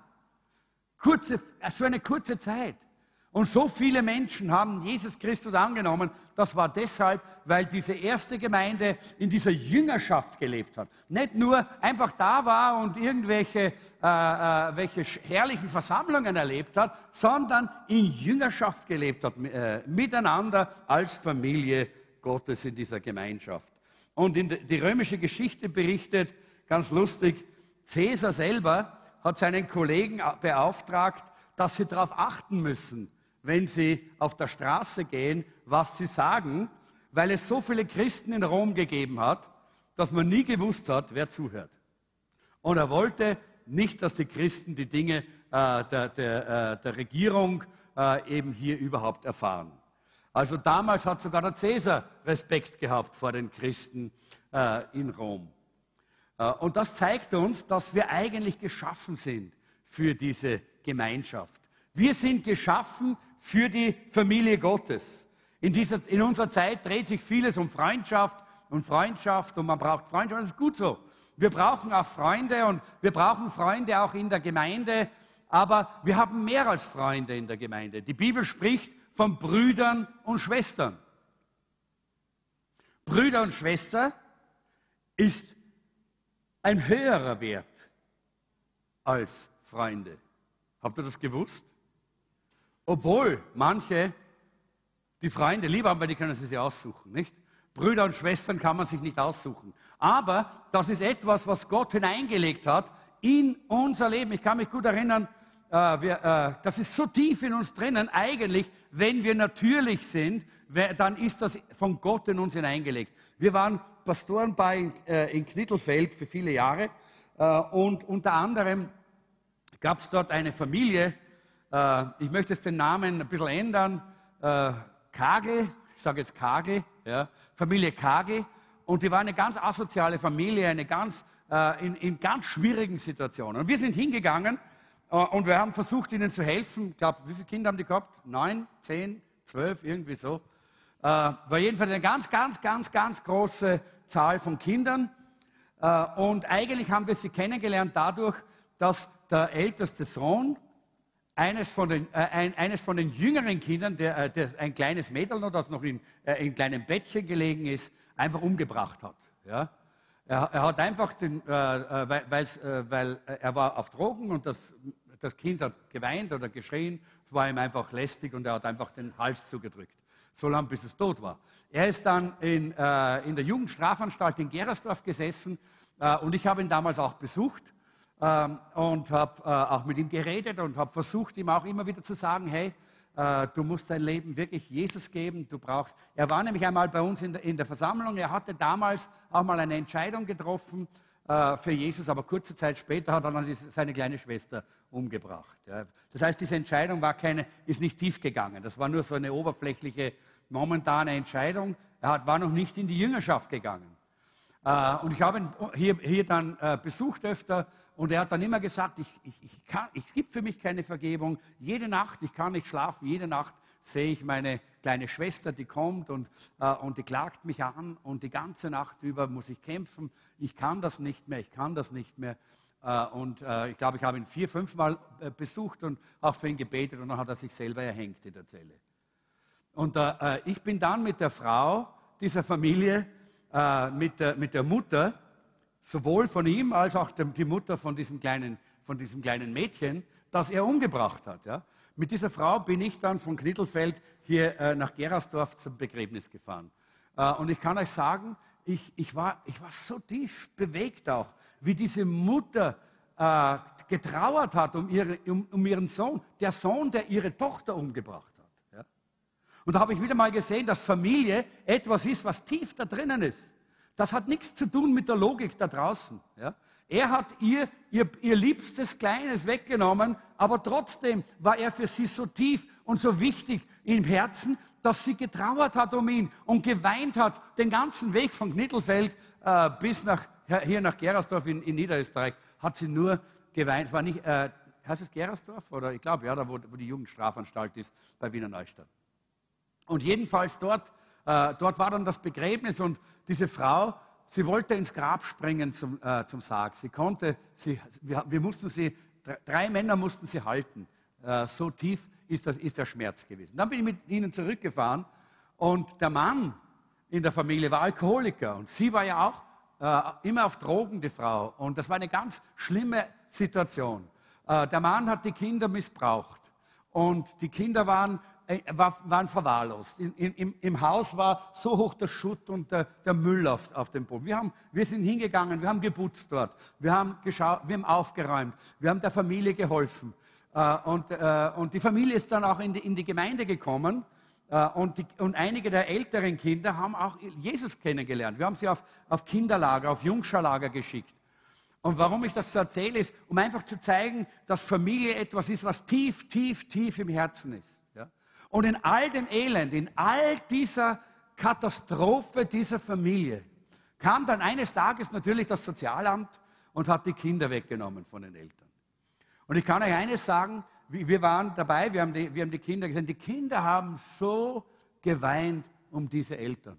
Kurze, so eine kurze Zeit. Und so viele Menschen haben Jesus Christus angenommen. Das war deshalb, weil diese erste Gemeinde in dieser Jüngerschaft gelebt hat. Nicht nur einfach da war und irgendwelche äh, äh, welche herrlichen Versammlungen erlebt hat, sondern in Jüngerschaft gelebt hat, äh, miteinander als Familie Gottes in dieser Gemeinschaft. Und in die römische Geschichte berichtet, ganz lustig, Cäsar selber hat seinen Kollegen beauftragt, dass sie darauf achten müssen, wenn sie auf der Straße gehen, was sie sagen, weil es so viele Christen in Rom gegeben hat, dass man nie gewusst hat, wer zuhört. Und er wollte nicht, dass die Christen die Dinge äh, der, der, äh, der Regierung äh, eben hier überhaupt erfahren. Also damals hat sogar der Cäsar Respekt gehabt vor den Christen äh, in Rom. Äh, und das zeigt uns, dass wir eigentlich geschaffen sind für diese Gemeinschaft. Wir sind geschaffen für die Familie Gottes. In, dieser, in unserer Zeit dreht sich vieles um Freundschaft und Freundschaft und man braucht Freundschaft. Das ist gut so. Wir brauchen auch Freunde und wir brauchen Freunde auch in der Gemeinde, aber wir haben mehr als Freunde in der Gemeinde. Die Bibel spricht von Brüdern und Schwestern. Brüder und Schwester ist ein höherer Wert als Freunde. Habt ihr das gewusst? Obwohl manche die Freunde lieber haben, weil die können sie sich aussuchen, nicht? Brüder und Schwestern kann man sich nicht aussuchen. Aber das ist etwas, was Gott hineingelegt hat in unser Leben. Ich kann mich gut erinnern, äh, wir, äh, das ist so tief in uns drinnen. Eigentlich, wenn wir natürlich sind, dann ist das von Gott in uns hineingelegt. Wir waren Pastoren bei, äh, in Knittelfeld für viele Jahre äh, und unter anderem gab es dort eine Familie, äh, ich möchte jetzt den Namen ein bisschen ändern, äh, Kagel, ich sage jetzt Kagel, ja, Familie Kagel, und die war eine ganz asoziale Familie, eine ganz, äh, in, in ganz schwierigen Situationen. Und wir sind hingegangen äh, und wir haben versucht, ihnen zu helfen. Ich glaube, wie viele Kinder haben die gehabt? Neun, zehn, zwölf, irgendwie so. Äh, war jedenfalls eine ganz, ganz, ganz, ganz große Zahl von Kindern. Äh, und eigentlich haben wir sie kennengelernt dadurch, dass der älteste Sohn eines von den, äh, ein, eines von den jüngeren Kindern, der, äh, der ein kleines Mädel noch, das noch in, äh, in kleinem Bettchen gelegen ist, einfach umgebracht hat. Ja? Er, er hat einfach, den, äh, äh, weil, äh, weil er war auf Drogen und das, das Kind hat geweint oder geschrien, es war ihm einfach lästig und er hat einfach den Hals zugedrückt, so lange bis es tot war. Er ist dann in, äh, in der Jugendstrafanstalt in Gerersdorf gesessen äh, und ich habe ihn damals auch besucht ähm, und habe äh, auch mit ihm geredet und habe versucht, ihm auch immer wieder zu sagen, hey, äh, du musst dein Leben wirklich Jesus geben, du brauchst... Er war nämlich einmal bei uns in der, in der Versammlung, er hatte damals auch mal eine Entscheidung getroffen äh, für Jesus, aber kurze Zeit später hat er dann die, seine kleine Schwester umgebracht. Ja. Das heißt, diese Entscheidung war keine, ist nicht tief gegangen, das war nur so eine oberflächliche, momentane Entscheidung. Er hat, war noch nicht in die Jüngerschaft gegangen. Äh, und ich habe ihn hier, hier dann äh, besucht öfter und er hat dann immer gesagt, ich, ich, ich kann, es gibt für mich keine Vergebung. Jede Nacht, ich kann nicht schlafen, jede Nacht sehe ich meine kleine Schwester, die kommt und, äh, und die klagt mich an und die ganze Nacht über muss ich kämpfen. Ich kann das nicht mehr, ich kann das nicht mehr. Äh, und äh, ich glaube, ich habe ihn vier, fünf Mal äh, besucht und auch für ihn gebetet und dann hat er sich selber erhängt in der Zelle. Und äh, ich bin dann mit der Frau dieser Familie, äh, mit, der, mit der Mutter, sowohl von ihm als auch dem, die Mutter von diesem, kleinen, von diesem kleinen Mädchen, das er umgebracht hat. Ja. Mit dieser Frau bin ich dann von Knittelfeld hier äh, nach Gerersdorf zum Begräbnis gefahren. Äh, und ich kann euch sagen, ich, ich, war, ich war so tief bewegt auch, wie diese Mutter äh, getrauert hat um, ihre, um, um ihren Sohn, der Sohn, der ihre Tochter umgebracht hat. Ja. Und da habe ich wieder mal gesehen, dass Familie etwas ist, was tief da drinnen ist. Das hat nichts zu tun mit der Logik da draußen. Ja. Er hat ihr, ihr ihr liebstes Kleines weggenommen, aber trotzdem war er für sie so tief und so wichtig im Herzen, dass sie getrauert hat um ihn und geweint hat, den ganzen Weg von Knittelfeld äh, bis nach, hier nach Gerersdorf in, in Niederösterreich, hat sie nur geweint. War nicht, äh, heißt es Gerersdorf? Oder ich glaube, ja, da wo, wo die Jugendstrafanstalt ist, bei Wiener Neustadt. Und jedenfalls dort, äh, dort war dann das Begräbnis und diese Frau, sie wollte ins Grab springen zum, äh, zum Sarg. Sie konnte, sie, wir, wir mussten sie, drei Männer mussten sie halten. Äh, so tief ist, das, ist der Schmerz gewesen. Dann bin ich mit ihnen zurückgefahren und der Mann in der Familie war Alkoholiker und sie war ja auch äh, immer auf Drogen, die Frau. Und das war eine ganz schlimme Situation. Äh, der Mann hat die Kinder missbraucht und die Kinder waren War, waren verwahrlost. In, in, im, Im Haus war so hoch der Schutt und der, der Müll auf, auf dem Boden. Wir, haben, wir sind hingegangen, wir haben geputzt dort, wir haben, geschaut, wir haben aufgeräumt, wir haben der Familie geholfen. Äh, und, äh, und die Familie ist dann auch in die, in die Gemeinde gekommen äh, und, die, und einige der älteren Kinder haben auch Jesus kennengelernt. Wir haben sie auf, auf Kinderlager, auf Jungscherlager geschickt. Und warum ich das so erzähle, ist, um einfach zu zeigen, dass Familie etwas ist, was tief, tief, tief im Herzen ist. Ja? Und in all dem Elend, in all dieser Katastrophe dieser Familie, kam dann eines Tages natürlich das Sozialamt und hat die Kinder weggenommen von den Eltern. Und ich kann euch eines sagen, wir waren dabei, wir haben die, wir haben die Kinder gesehen, die Kinder haben so geweint um diese Eltern.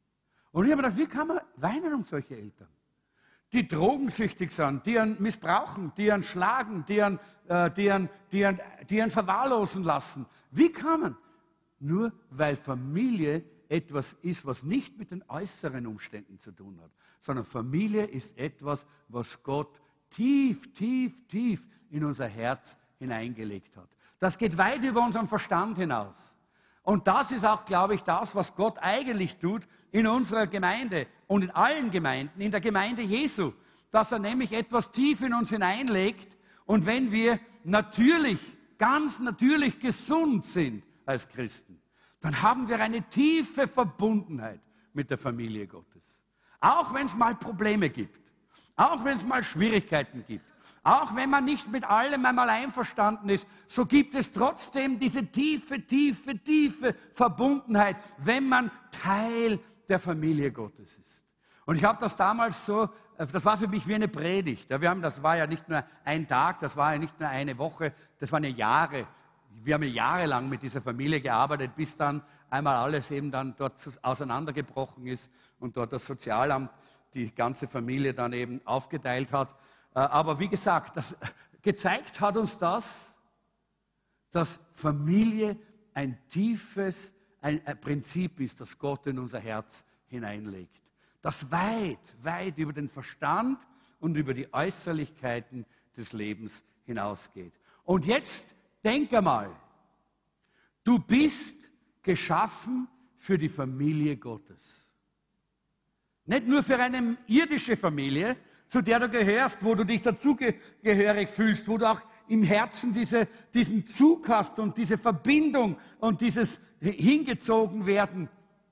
Und ich habe mir gedacht, wie kann man weinen um solche Eltern? Die drogensüchtig sind, die ihn missbrauchen, die ihn schlagen, die ihn, äh, die ihn, die ihn, die ihn verwahrlosen lassen. Wie kann man? Nur weil Familie etwas ist, was nicht mit den äußeren Umständen zu tun hat, sondern Familie ist etwas, was Gott tief, tief, tief in unser Herz hineingelegt hat. Das geht weit über unseren Verstand hinaus. Und das ist auch, glaube ich, das, was Gott eigentlich tut in unserer Gemeinde und in allen Gemeinden, in der Gemeinde Jesu, dass er nämlich etwas tief in uns hineinlegt und wenn wir natürlich, ganz natürlich gesund sind als Christen, dann haben wir eine tiefe Verbundenheit mit der Familie Gottes. Auch wenn es mal Probleme gibt, auch wenn es mal Schwierigkeiten gibt, auch wenn man nicht mit allem einmal einverstanden ist, so gibt es trotzdem diese tiefe, tiefe, tiefe Verbundenheit, wenn man Teil der Familie Gottes ist. Und ich habe das damals so, das war für mich wie eine Predigt. Wir haben, das war ja nicht nur ein Tag, das war ja nicht nur eine Woche, das waren ja Jahre. Wir haben ja jahrelang mit dieser Familie gearbeitet, bis dann einmal alles eben dann dort auseinandergebrochen ist und dort das Sozialamt die ganze Familie dann eben aufgeteilt hat. Aber wie gesagt, das, gezeigt hat uns das, dass Familie ein tiefes ein, ein Prinzip ist, das Gott in unser Herz hineinlegt. Das weit, weit über den Verstand und über die Äußerlichkeiten des Lebens hinausgeht. Und jetzt denk einmal, du bist geschaffen für die Familie Gottes. Nicht nur für eine irdische Familie, zu der du gehörst, wo du dich dazugehörig fühlst, wo du auch im Herzen diese, diesen Zug hast und diese Verbindung und dieses Hingezogenwerden.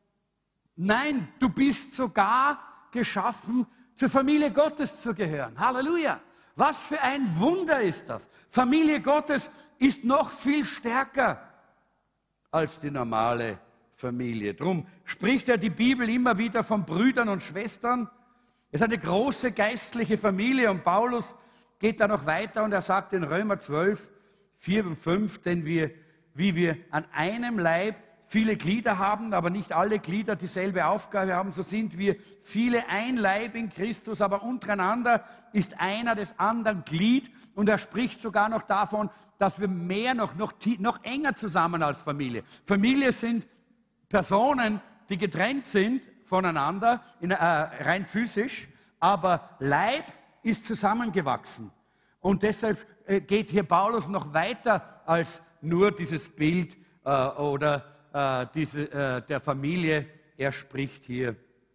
Nein, du bist sogar geschaffen, zur Familie Gottes zu gehören. Halleluja! Was für ein Wunder ist das! Familie Gottes ist noch viel stärker als die normale Familie. Drum spricht ja die Bibel immer wieder von Brüdern und Schwestern. Es ist eine große geistliche Familie und Paulus geht da noch weiter und er sagt in Römer zwölf, vier und fünf, denn wir, wie wir an einem Leib viele Glieder haben, aber nicht alle Glieder dieselbe Aufgabe haben, so sind wir viele ein Leib in Christus, aber untereinander ist einer des anderen Glied und er spricht sogar noch davon, dass wir mehr noch, noch, noch enger zusammen als Familie. Familie sind Personen, die getrennt sind voneinander, in, äh, rein physisch, aber Leib ist zusammengewachsen. Und deshalb äh, geht hier Paulus noch weiter als nur dieses Bild äh, oder äh, diese, äh, der Familie. Er spricht hier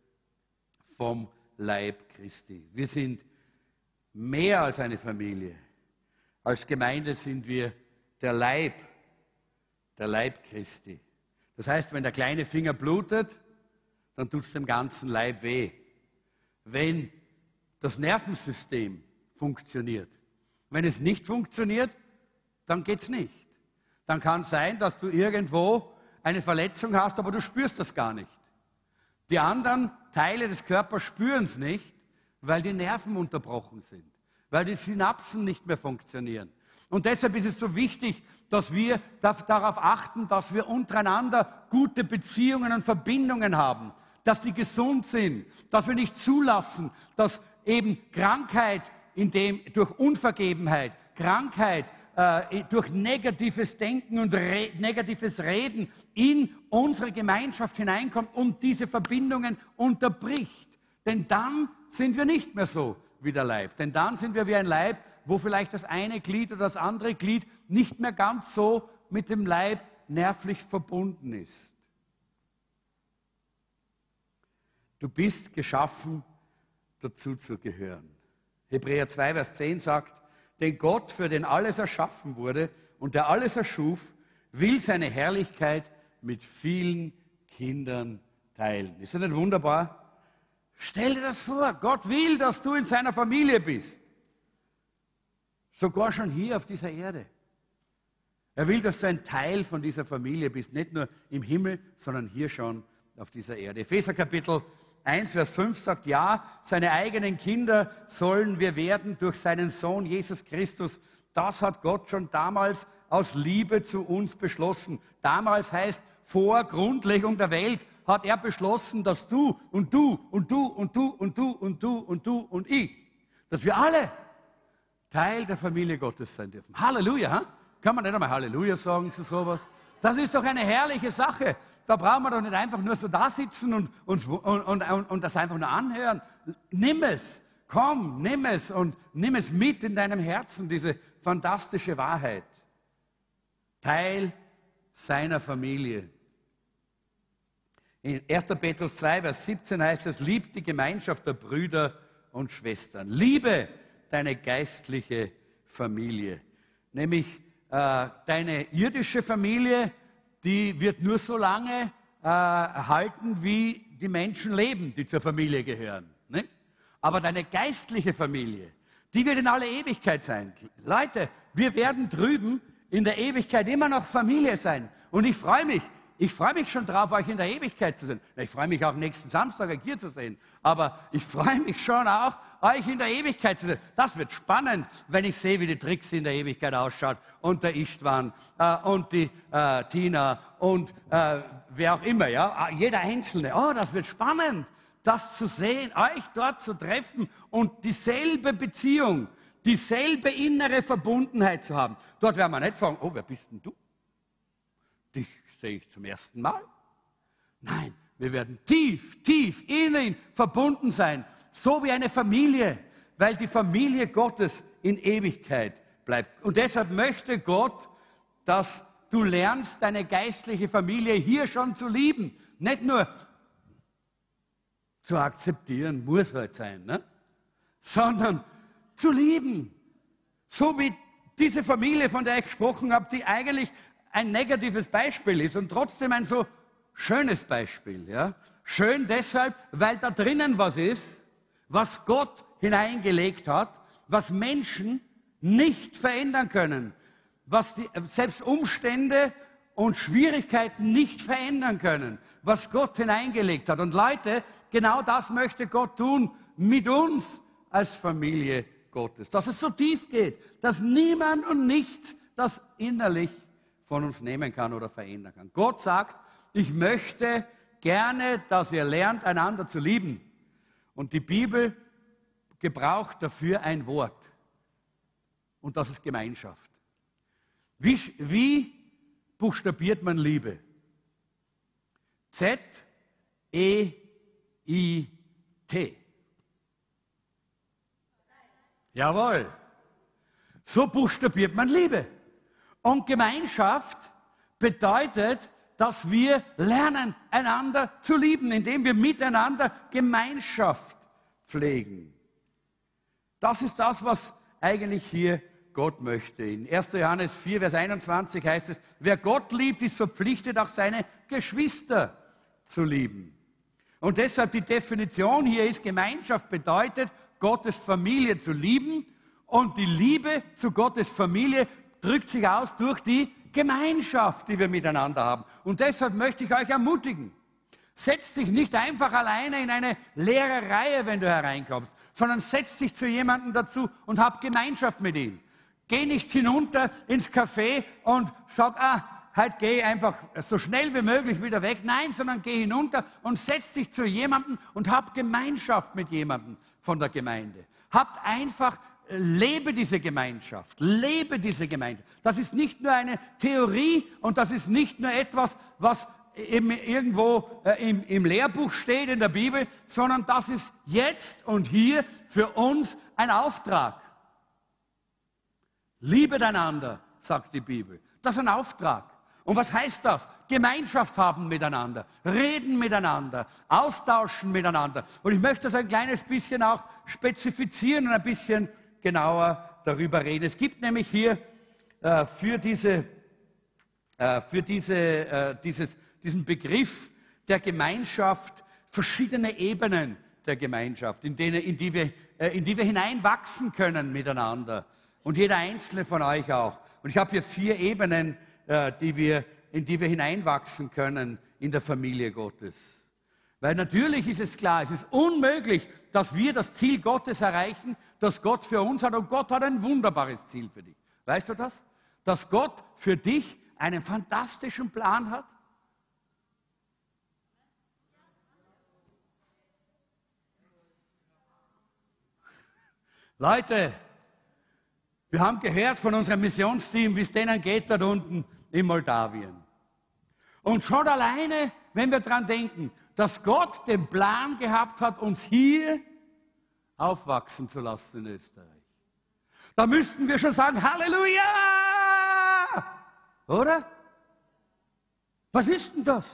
vom Leib Christi. Wir sind mehr als eine Familie. Als Gemeinde sind wir der Leib, der Leib Christi. Das heißt, wenn der kleine Finger blutet, dann tut es dem ganzen Leib weh. Wenn das Nervensystem funktioniert. Wenn es nicht funktioniert, dann geht es nicht. Dann kann es sein, dass du irgendwo eine Verletzung hast, aber du spürst das gar nicht. Die anderen Teile des Körpers spüren es nicht, weil die Nerven unterbrochen sind, weil die Synapsen nicht mehr funktionieren. Und deshalb ist es so wichtig, dass wir darauf achten, dass wir untereinander gute Beziehungen und Verbindungen haben, dass die gesund sind, dass wir nicht zulassen, dass eben Krankheit in dem, durch Unvergebenheit, Krankheit äh, durch negatives Denken und re negatives Reden in unsere Gemeinschaft hineinkommt und diese Verbindungen unterbricht. Denn dann sind wir nicht mehr so wie der Leib. Denn dann sind wir wie ein Leib, wo vielleicht das eine Glied oder das andere Glied nicht mehr ganz so mit dem Leib nervlich verbunden ist. Du bist geschaffen, dazu zu gehören. Hebräer zwei, Vers zehn sagt, denn Gott, für den alles erschaffen wurde und der alles erschuf, will seine Herrlichkeit mit vielen Kindern teilen. Ist das nicht wunderbar? Stell dir das vor, Gott will, dass du in seiner Familie bist. Sogar schon hier auf dieser Erde. Er will, dass du ein Teil von dieser Familie bist, nicht nur im Himmel, sondern hier schon auf dieser Erde. Epheser Kapitel eins, Vers fünf sagt, ja, seine eigenen Kinder sollen wir werden durch seinen Sohn Jesus Christus. Das hat Gott schon damals aus Liebe zu uns beschlossen. Damals heißt, vor Grundlegung der Welt hat er beschlossen, dass du und du und du und du und du und du und du und ich, dass wir alle Teil der Familie Gottes sein dürfen. Halleluja! Hm? Kann man nicht einmal Halleluja sagen zu sowas? Das ist doch eine herrliche Sache. Da brauchen wir doch nicht einfach nur so da sitzen und, und, und, und, und das einfach nur anhören. Nimm es, komm, nimm es und nimm es mit in deinem Herzen, diese fantastische Wahrheit. Teil seiner Familie. In erster Petrus zwei, Vers siebzehn heißt es, liebt die Gemeinschaft der Brüder und Schwestern. Liebe deine geistliche Familie. Nämlich äh, deine irdische Familie, die wird nur so lange äh, halten, wie die Menschen leben, die zur Familie gehören. Nicht? Aber deine geistliche Familie, die wird in alle Ewigkeit sein. Leute, wir werden drüben in der Ewigkeit immer noch Familie sein. Und ich freue mich, ich freue mich schon drauf, euch in der Ewigkeit zu sehen. Ich freue mich auch nächsten Samstag euch hier zu sehen. Aber ich freue mich schon auch, euch in der Ewigkeit zu sehen. Das wird spannend, wenn ich sehe, wie die Trixie in der Ewigkeit ausschaut und der Istvan äh, und die äh, Tina und äh, wer auch immer. Ja? Jeder Einzelne. Oh, das wird spannend. das zu sehen, euch dort zu treffen und dieselbe Beziehung, dieselbe innere Verbundenheit zu haben. Dort werden wir nicht fragen, oh, wer bist denn du? Dich sehe ich zum ersten Mal. Nein, wir werden tief, tief in ihn verbunden sein, so wie eine Familie, weil die Familie Gottes in Ewigkeit bleibt. Und deshalb möchte Gott, dass du lernst, deine geistliche Familie hier schon zu lieben. Nicht nur zu akzeptieren, muss halt sein, ne? Sondern zu lieben. So wie diese Familie, von der ich gesprochen habe, die eigentlich ein negatives Beispiel ist und trotzdem ein so schönes Beispiel. Ja? Schön deshalb, weil da drinnen was ist, was Gott hineingelegt hat, was Menschen nicht verändern können, was die, selbst Umstände und Schwierigkeiten nicht verändern können, was Gott hineingelegt hat. Und Leute, genau das möchte Gott tun mit uns als Familie Gottes. Dass es so tief geht, dass niemand und nichts das innerlich von uns nehmen kann oder verändern kann. Gott sagt, ich möchte gerne, dass ihr lernt, einander zu lieben. Und die Bibel gebraucht dafür ein Wort. Und das ist Gemeinschaft. Wie, wie buchstabiert man Liebe? Z E I T. Jawohl. So buchstabiert man Liebe. Und Gemeinschaft bedeutet, dass wir lernen, einander zu lieben, indem wir miteinander Gemeinschaft pflegen. Das ist das, was eigentlich hier Gott möchte. In erster Johannes vier, Vers einundzwanzig heißt es, wer Gott liebt, ist verpflichtet, auch seine Geschwister zu lieben. Und deshalb die Definition hier ist, Gemeinschaft bedeutet, Gottes Familie zu lieben, und die Liebe zu Gottes Familie drückt sich aus durch die Gemeinschaft, die wir miteinander haben. Und deshalb möchte ich euch ermutigen, setzt dich nicht einfach alleine in eine leere Reihe, wenn du hereinkommst, sondern setzt dich zu jemandem dazu und hab Gemeinschaft mit ihm. Geh nicht hinunter ins Café und sag, ah, heute gehe ich einfach so schnell wie möglich wieder weg. Nein, sondern geh hinunter und setz dich zu jemandem und hab Gemeinschaft mit jemandem von der Gemeinde. Habt einfach, lebe diese Gemeinschaft, lebe diese Gemeinschaft. Das ist nicht nur eine Theorie und das ist nicht nur etwas, was eben irgendwo äh, im, im Lehrbuch steht in der Bibel, sondern das ist jetzt und hier für uns ein Auftrag. Liebet einander, sagt die Bibel. Das ist ein Auftrag. Und was heißt das? Gemeinschaft haben miteinander, reden miteinander, austauschen miteinander. Und ich möchte das ein kleines bisschen auch spezifizieren und ein bisschen genauer darüber reden. Es gibt nämlich hier äh, für, diese, äh, für diese, äh, dieses, diesen Begriff der Gemeinschaft verschiedene Ebenen der Gemeinschaft, in, denen, in, die wir, äh, in die wir hineinwachsen können miteinander. Und jeder einzelne von euch auch. Und ich habe hier vier Ebenen, äh, die wir, in die wir hineinwachsen können in der Familie Gottes. Weil natürlich ist es klar, es ist unmöglich, dass wir das Ziel Gottes erreichen, das Gott für uns hat. Und Gott hat ein wunderbares Ziel für dich. Weißt du das? Dass Gott für dich einen fantastischen Plan hat? Leute, wir haben gehört von unserem Missionsteam, wie es denen geht dort unten in Moldawien. Und schon alleine, wenn wir daran denken, dass Gott den Plan gehabt hat, uns hier aufwachsen zu lassen in Österreich, da müssten wir schon sagen, Halleluja! Oder? Was ist denn das?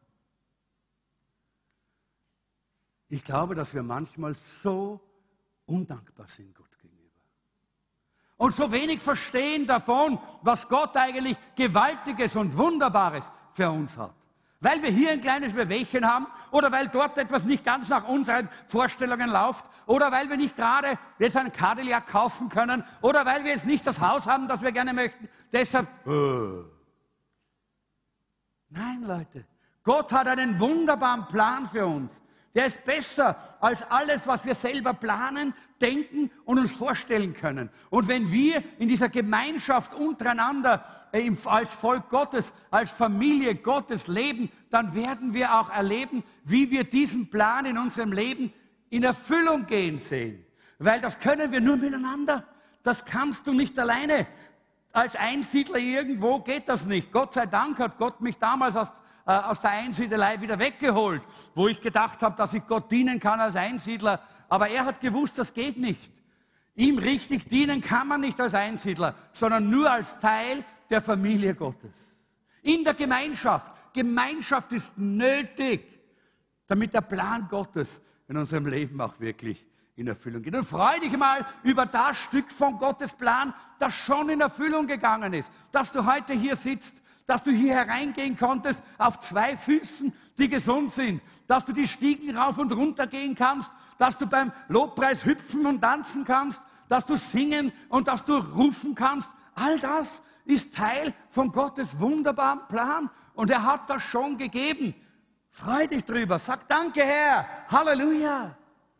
Ich glaube, dass wir manchmal so undankbar sind Gott gegenüber. Und so wenig verstehen davon, was Gott eigentlich Gewaltiges und Wunderbares für uns hat. Weil wir hier ein kleines Bewegchen haben oder weil dort etwas nicht ganz nach unseren Vorstellungen läuft oder weil wir nicht gerade jetzt einen Cadillac kaufen können oder weil wir jetzt nicht das Haus haben, das wir gerne möchten. Deshalb, äh. Nein, Leute, Gott hat einen wunderbaren Plan für uns. Der ist besser als alles, was wir selber planen, denken und uns vorstellen können. Und wenn wir in dieser Gemeinschaft untereinander äh, als Volk Gottes, als Familie Gottes leben, dann werden wir auch erleben, wie wir diesen Plan in unserem Leben in Erfüllung gehen sehen. Weil das können wir nur miteinander. Das kannst du nicht alleine. Als Einsiedler irgendwo geht das nicht. Gott sei Dank hat Gott mich damals aus, äh, aus der Einsiedelei wieder weggeholt, wo ich gedacht habe, dass ich Gott dienen kann als Einsiedler. Aber er hat gewusst, das geht nicht. Ihm richtig dienen kann man nicht als Einsiedler, sondern nur als Teil der Familie Gottes. In der Gemeinschaft. Gemeinschaft ist nötig, damit der Plan Gottes in unserem Leben auch wirklich in Erfüllung geht. Und freu dich mal über das Stück von Gottes Plan, das schon in Erfüllung gegangen ist. Dass du heute hier sitzt, dass du hier hereingehen konntest auf zwei Füßen, die gesund sind. Dass du die Stiegen rauf und runter gehen kannst. Dass du beim Lobpreis hüpfen und tanzen kannst. Dass du singen und dass du rufen kannst. All das ist Teil von Gottes wunderbaren Plan. Und er hat das schon gegeben. Freu dich drüber. Sag Danke, Herr. Halleluja.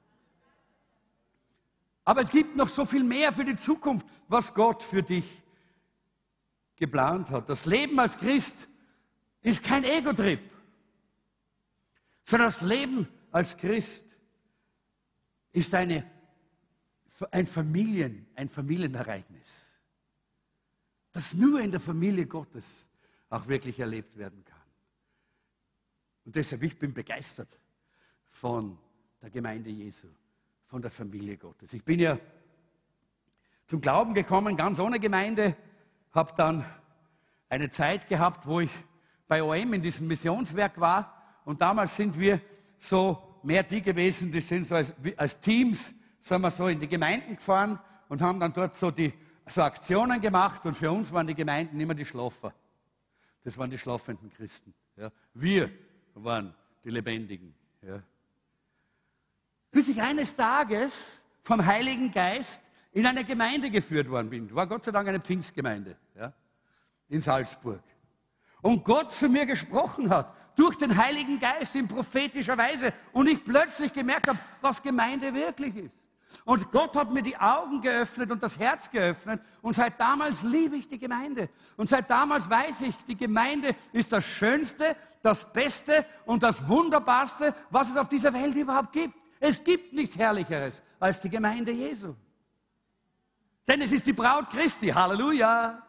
Aber es gibt noch so viel mehr für die Zukunft, was Gott für dich geplant hat. Das Leben als Christ ist kein Ego-Trip, sondern das Leben als Christ ist eine, ein, Familien, ein Familienereignis, das nur in der Familie Gottes auch wirklich erlebt werden kann. Und deshalb, ich bin begeistert von der Gemeinde Jesu, von der Familie Gottes. Ich bin ja zum Glauben gekommen, ganz ohne Gemeinde, habe dann eine Zeit gehabt, wo ich bei O M in diesem Missionswerk war. Und damals sind wir so mehr die gewesen, die sind so als, als Teams, sagen wir so, in die Gemeinden gefahren und haben dann dort so, die, so Aktionen gemacht. Und für uns waren die Gemeinden immer die Schlafer. Das waren die schlafenden Christen. Ja. Wir waren die Lebendigen. Ja. Bis ich eines Tages vom Heiligen Geist in eine Gemeinde geführt worden bin. War Gott sei Dank eine Pfingstgemeinde, ja, in Salzburg. Und Gott zu mir gesprochen hat, durch den Heiligen Geist in prophetischer Weise. Und ich plötzlich gemerkt habe, was Gemeinde wirklich ist. Und Gott hat mir die Augen geöffnet und das Herz geöffnet. Und seit damals liebe ich die Gemeinde. Und seit damals weiß ich, die Gemeinde ist das Schönste, das Beste und das Wunderbarste, was es auf dieser Welt überhaupt gibt. Es gibt nichts Herrlicheres als die Gemeinde Jesu. Denn es ist die Braut Christi. Halleluja.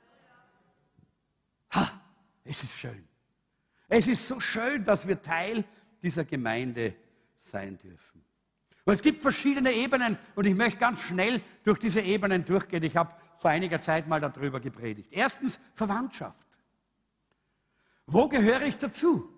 Ha, es ist schön. Es ist so schön, dass wir Teil dieser Gemeinde sein dürfen. Und es gibt verschiedene Ebenen und ich möchte ganz schnell durch diese Ebenen durchgehen. Ich habe vor einiger Zeit mal darüber gepredigt. Erstens Verwandtschaft. Wo gehöre ich dazu?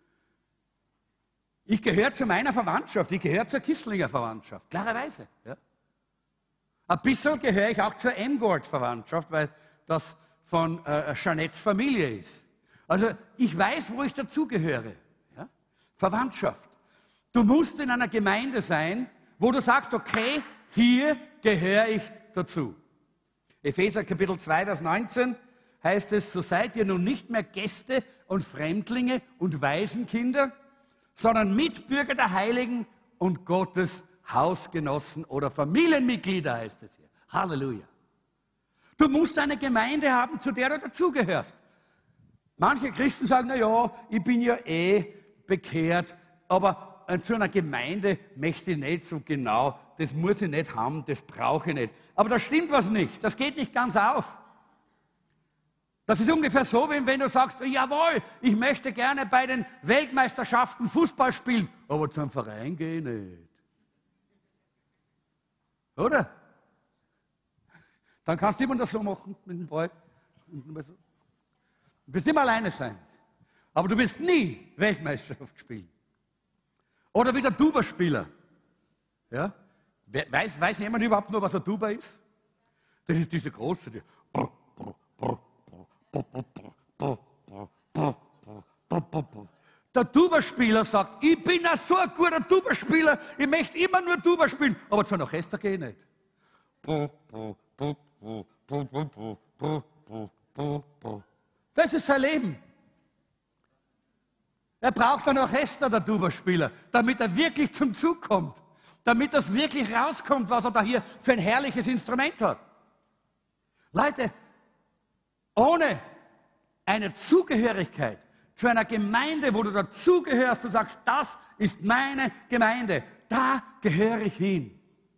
Ich gehöre zu meiner Verwandtschaft, ich gehöre zur Kisslinger Verwandtschaft, klarerweise. Ja. Ein bisschen gehöre ich auch zur Emgord-Verwandtschaft, weil das von äh, Jeanettes Familie ist. Also ich weiß, wo ich dazugehöre. Ja. Verwandtschaft. Du musst in einer Gemeinde sein, wo du sagst, okay, hier gehöre ich dazu. Epheser Kapitel zwei, Vers neunzehn heißt es, so seid ihr nun nicht mehr Gäste und Fremdlinge und Waisenkinder, sondern Mitbürger der Heiligen und Gottes Hausgenossen oder Familienmitglieder, heißt es hier. Halleluja. Du musst eine Gemeinde haben, zu der du dazugehörst. Manche Christen sagen, na ja, ich bin ja eh bekehrt, aber zu einer Gemeinde möchte ich nicht so genau, das muss ich nicht haben, das brauche ich nicht. Aber da stimmt was nicht, das geht nicht ganz auf. Das ist ungefähr so, wie wenn du sagst, jawohl, ich möchte gerne bei den Weltmeisterschaften Fußball spielen, aber zum Verein gehe ich nicht. Oder? Dann kannst du immer das so machen mit dem Ball. Du wirst immer alleine sein. Aber du wirst nie Weltmeisterschaft spielen. Oder wie der Tuba-Spieler. Ja? Weiß, weiß jemand überhaupt noch, was ein Tuba ist? Das ist diese große, die der Tuba-Spieler sagt, ich bin ein so ein guter Tuba-Spieler, ich möchte immer nur Tuba spielen, aber zu einem Orchester gehe ich nicht. Das ist sein Leben. Er braucht ein Orchester, der Tuba-Spieler, damit er wirklich zum Zug kommt, damit das wirklich rauskommt, was er da hier für ein herrliches Instrument hat. Leute, ohne eine Zugehörigkeit zu einer Gemeinde, wo du dazugehörst, du sagst, das ist meine Gemeinde, da gehöre ich hin.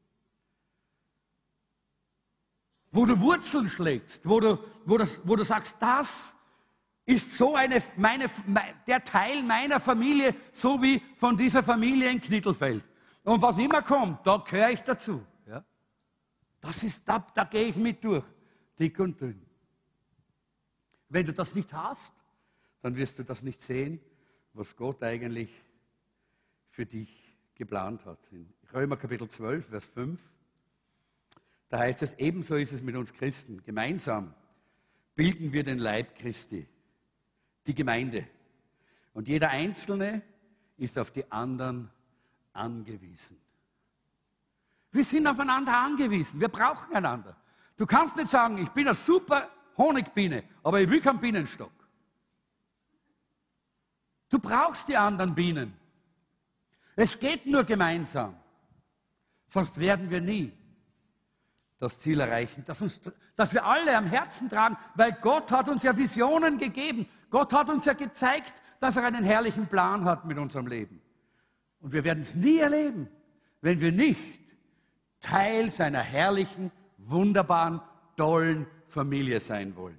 Wo du Wurzeln schlägst, wo du, wo das, wo du sagst, das ist so eine, meine, der Teil meiner Familie, so wie von dieser Familie in Knittelfeld. Und was immer kommt, da gehöre ich dazu. Ja? Das ist, da, da gehe ich mit durch, dick und dünn. Wenn du das nicht hast, dann wirst du das nicht sehen, was Gott eigentlich für dich geplant hat. In Römer Kapitel zwölf, Vers fünf, da heißt es, ebenso ist es mit uns Christen. Gemeinsam bilden wir den Leib Christi, die Gemeinde. Und jeder Einzelne ist auf die anderen angewiesen. Wir sind aufeinander angewiesen. Wir brauchen einander. Du kannst nicht sagen, ich bin eine super Honigbiene, aber ich will keinen Bienenstock. Du brauchst die anderen Bienen. Es geht nur gemeinsam. Sonst werden wir nie das Ziel erreichen, das, uns, das wir alle am Herzen tragen, weil Gott hat uns ja Visionen gegeben. Gott hat uns ja gezeigt, dass er einen herrlichen Plan hat mit unserem Leben. Und wir werden es nie erleben, wenn wir nicht Teil seiner herrlichen, wunderbaren, tollen Familie sein wollen.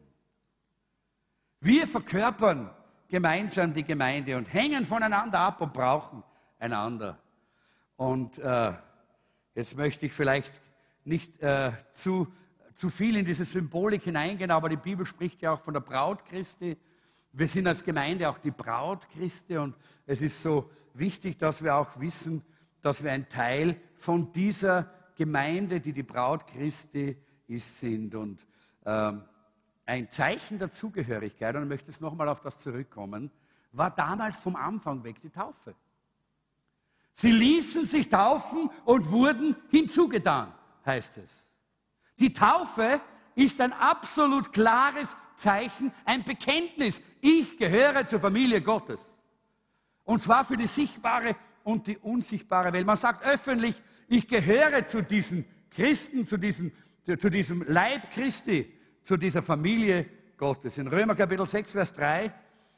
Wir verkörpern gemeinsam die Gemeinde und hängen voneinander ab und brauchen einander. Und äh, jetzt möchte ich vielleicht nicht äh, zu, zu viel in diese Symbolik hineingehen, aber die Bibel spricht ja auch von der Braut Christi. Wir sind als Gemeinde auch die Braut Christi und es ist so wichtig, dass wir auch wissen, dass wir ein Teil von dieser Gemeinde, die die Braut Christi ist, sind. Und ähm, ein Zeichen der Zugehörigkeit, und ich möchte jetzt nochmal auf das zurückkommen, war damals vom Anfang weg die Taufe. Sie ließen sich taufen und wurden hinzugetan, heißt es. Die Taufe ist ein absolut klares Zeichen, ein Bekenntnis. Ich gehöre zur Familie Gottes. Und zwar für die sichtbare und die unsichtbare Welt. Man sagt öffentlich, ich gehöre zu diesen Christen, zu diesem, zu diesem Leib Christi, zu dieser Familie Gottes. In Römer Kapitel sechs, Vers drei,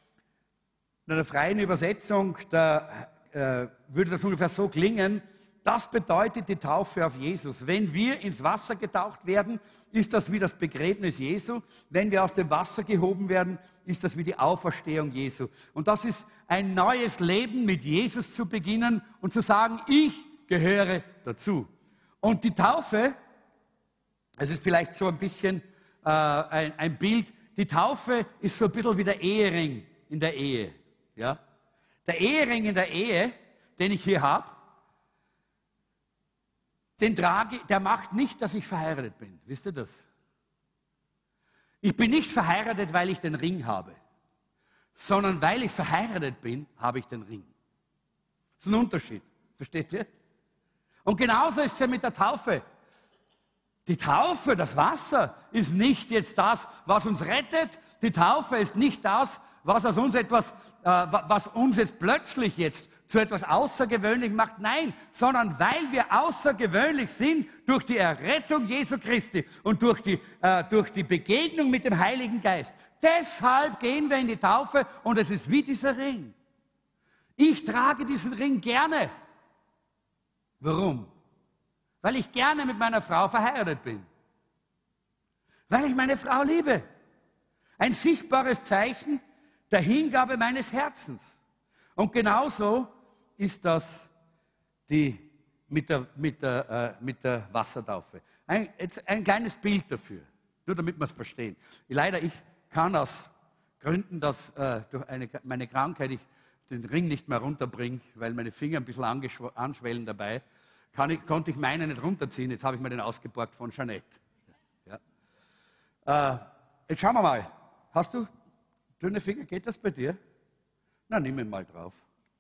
in einer freien Übersetzung, da äh, würde das ungefähr so klingen, das bedeutet die Taufe auf Jesus. Wenn wir ins Wasser getaucht werden, ist das wie das Begräbnis Jesu. Wenn wir aus dem Wasser gehoben werden, ist das wie die Auferstehung Jesu. Und das ist ein neues Leben mit Jesus zu beginnen und zu sagen, ich gehöre dazu. Und die Taufe, es ist vielleicht so ein bisschen äh, ein, ein Bild, die Taufe ist so ein bisschen wie der Ehering in der Ehe. Ja? Der Ehering in der Ehe, den ich hier habe, den trage, der macht nicht, dass ich verheiratet bin. Wisst ihr das? Ich bin nicht verheiratet, weil ich den Ring habe, sondern weil ich verheiratet bin, habe ich den Ring. Das ist ein Unterschied. Versteht ihr? Und genauso ist es ja mit der Taufe. Die Taufe, das Wasser, ist nicht jetzt das, was uns rettet. Die Taufe ist nicht das, was aus uns etwas, äh, was uns jetzt plötzlich jetzt zu etwas Außergewöhnlichem macht. Nein, sondern weil wir außergewöhnlich sind durch die Errettung Jesu Christi und durch die, äh, durch die Begegnung mit dem Heiligen Geist. Deshalb gehen wir in die Taufe und es ist wie dieser Ring. Ich trage diesen Ring gerne. Warum? Weil ich gerne mit meiner Frau verheiratet bin. Weil ich meine Frau liebe. Ein sichtbares Zeichen der Hingabe meines Herzens. Und genauso ist das die mit der, mit der, äh, mit der Wassertaufe. Ein, jetzt ein kleines Bild dafür, nur damit wir es verstehen. Leider, ich kann aus Gründen, dass äh, durch eine, meine Krankheit ich den Ring nicht mehr runterbringe, weil meine Finger ein bisschen anschwellen dabei, kann ich, konnte ich meinen nicht runterziehen. Jetzt habe ich mir den ausgeborgt von Jeanette. Ja. Äh, jetzt schauen wir mal. Hast du dünne Finger? Geht das bei dir? Na, nimm ihn mal drauf.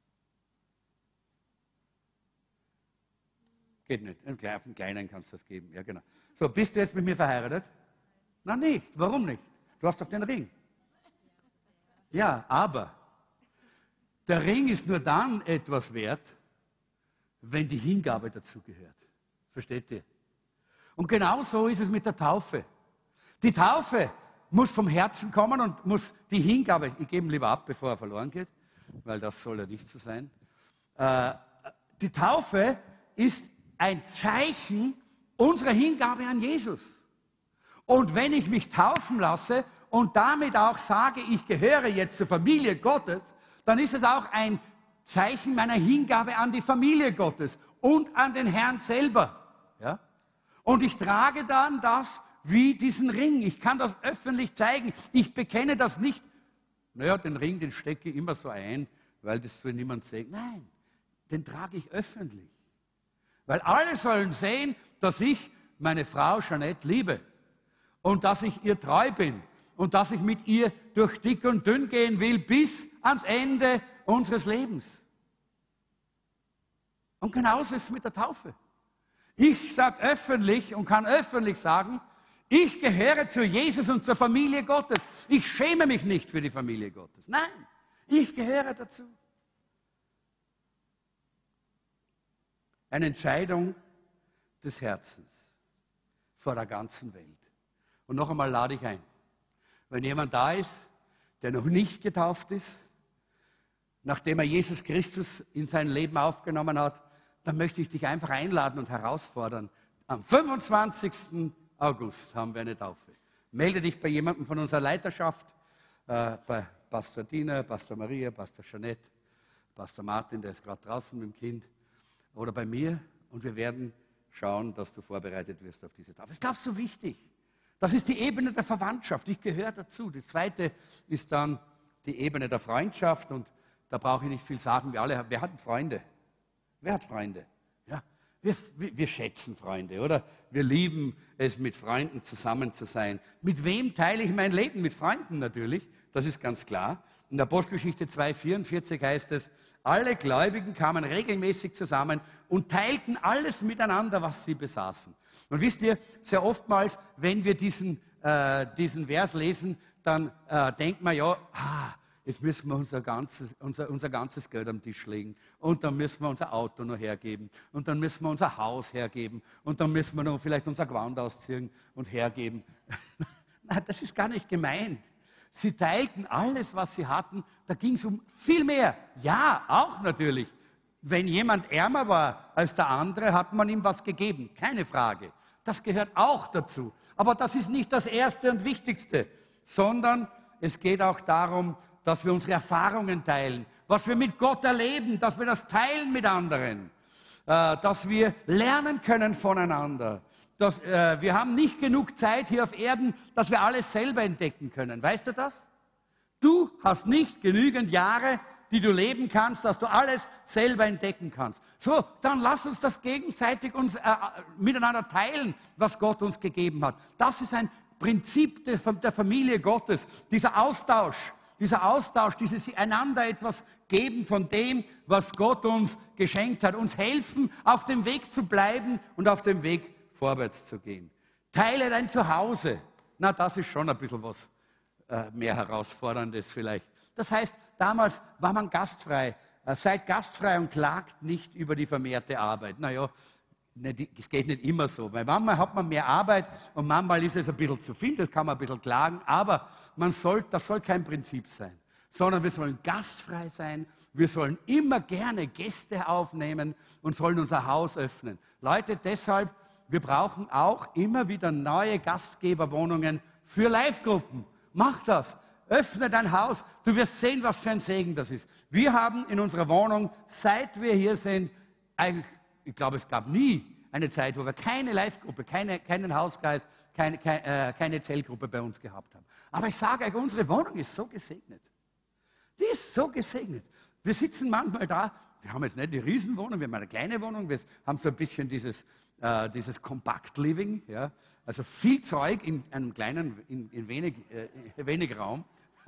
Geht nicht. Auf einen kleinen kannst du das geben. Ja, genau. So, bist du jetzt mit mir verheiratet? Na, nicht. Warum nicht? Du hast doch den Ring. Ja, aber Der Ring ist nur dann etwas wert, wenn die Hingabe dazu gehört. Versteht ihr? Und genau so ist es mit der Taufe. Die Taufe muss vom Herzen kommen und muss die Hingabe, ich gebe ihn lieber ab, bevor er verloren geht, weil das soll ja nicht so sein. Äh, die Taufe ist ein Zeichen unserer Hingabe an Jesus. Und wenn ich mich taufen lasse und damit auch sage, ich gehöre jetzt zur Familie Gottes, dann ist es auch ein Zeichen meiner Hingabe an die Familie Gottes und an den Herrn selber. Ja? Und ich trage dann das wie diesen Ring. Ich kann das öffentlich zeigen. Ich bekenne das nicht. Naja, den Ring, den stecke ich immer so ein, weil das soll niemand sehen. Nein, den trage ich öffentlich. Weil alle sollen sehen, dass ich meine Frau Jeanette liebe und dass ich ihr treu bin und dass ich mit ihr durch dick und dünn gehen will bis ans Ende unseres Lebens. Und genauso ist es mit der Taufe. Ich sage öffentlich und kann öffentlich sagen, ich gehöre zu Jesus und zur Familie Gottes. Ich schäme mich nicht für die Familie Gottes. Nein, ich gehöre dazu. Eine Entscheidung des Herzens vor der ganzen Welt. Und noch einmal lade ich ein, wenn jemand da ist, der noch nicht getauft ist, nachdem er Jesus Christus in sein Leben aufgenommen hat, dann möchte ich dich einfach einladen und herausfordern. Am fünfundzwanzigsten August haben wir eine Taufe. Melde dich bei jemandem von unserer Leiterschaft, äh, bei Pastor Dina, Pastor Maria, Pastor Jeanette, Pastor Martin, der ist gerade draußen mit dem Kind, oder bei mir, und wir werden schauen, dass du vorbereitet wirst auf diese Taufe. Das ist, glaube ich, so wichtig. Das ist die Ebene der Verwandtschaft. Ich gehöre dazu. Die zweite ist dann die Ebene der Freundschaft, und da brauche ich nicht viel sagen. Wir alle, wer hat Freunde? Wer hat Freunde? Ja, wir, wir, wir schätzen Freunde, oder? Wir lieben es, mit Freunden zusammen zu sein. Mit wem teile ich mein Leben? Mit Freunden natürlich, das ist ganz klar. In der Apostelgeschichte zwei vierundvierzig heißt es, alle Gläubigen kamen regelmäßig zusammen und teilten alles miteinander, was sie besaßen. Und wisst ihr, sehr oftmals, wenn wir diesen, äh, diesen Vers lesen, dann äh, denkt man, ja, ah, jetzt müssen wir unser ganzes, unser, unser ganzes Geld am Tisch legen und dann müssen wir unser Auto noch hergeben und dann müssen wir unser Haus hergeben und dann müssen wir noch vielleicht unser Gewand ausziehen und hergeben. Nein, das ist gar nicht gemeint. Sie teilten alles, was sie hatten. Da ging es um viel mehr. Ja, auch natürlich. Wenn jemand ärmer war als der andere, hat man ihm was gegeben. Keine Frage. Das gehört auch dazu. Aber das ist nicht das Erste und Wichtigste, sondern es geht auch darum, dass wir unsere Erfahrungen teilen, was wir mit Gott erleben, dass wir das teilen mit anderen, äh, dass wir lernen können voneinander. Dass, äh, wir haben nicht genug Zeit hier auf Erden, dass wir alles selber entdecken können. Weißt du das? Du hast nicht genügend Jahre, die du leben kannst, dass du alles selber entdecken kannst. So, dann lass uns das gegenseitig uns, äh, miteinander teilen, was Gott uns gegeben hat. Das ist ein Prinzip der, der Familie Gottes, dieser Austausch, dieser Austausch, dieses einander etwas geben von dem, was Gott uns geschenkt hat, uns helfen, auf dem Weg zu bleiben und auf dem Weg vorwärts zu gehen. Teile dein Zuhause. Na, das ist schon ein bisschen was äh, mehr Herausforderndes vielleicht. Das heißt, damals war man gastfrei. Äh, seid gastfrei und klagt nicht über die vermehrte Arbeit. Naja, es geht nicht immer so. Weil manchmal hat man mehr Arbeit und manchmal ist es ein bisschen zu viel, das kann man ein bisschen klagen, aber man soll, das soll kein Prinzip sein, sondern wir sollen gastfrei sein, wir sollen immer gerne Gäste aufnehmen und sollen unser Haus öffnen. Leute, deshalb, wir brauchen auch immer wieder neue Gastgeberwohnungen für Live-Gruppen. Mach das. Öffne dein Haus. Du wirst sehen, was für ein Segen das ist. Wir haben in unserer Wohnung, seit wir hier sind, eigentlich, ich glaube, es gab nie eine Zeit, wo wir keine Live-Gruppe, keine, keinen Hauskreis, keine, keine, äh, keine Zellgruppe bei uns gehabt haben. Aber ich sage euch, unsere Wohnung ist so gesegnet. Die ist so gesegnet. Wir sitzen manchmal da, wir haben jetzt nicht die Riesenwohnung, wir haben eine kleine Wohnung, wir haben so ein bisschen dieses, äh, dieses Kompakt-Living, ja? Also viel Zeug in einem kleinen, in, in wenig, äh, wenig Raum.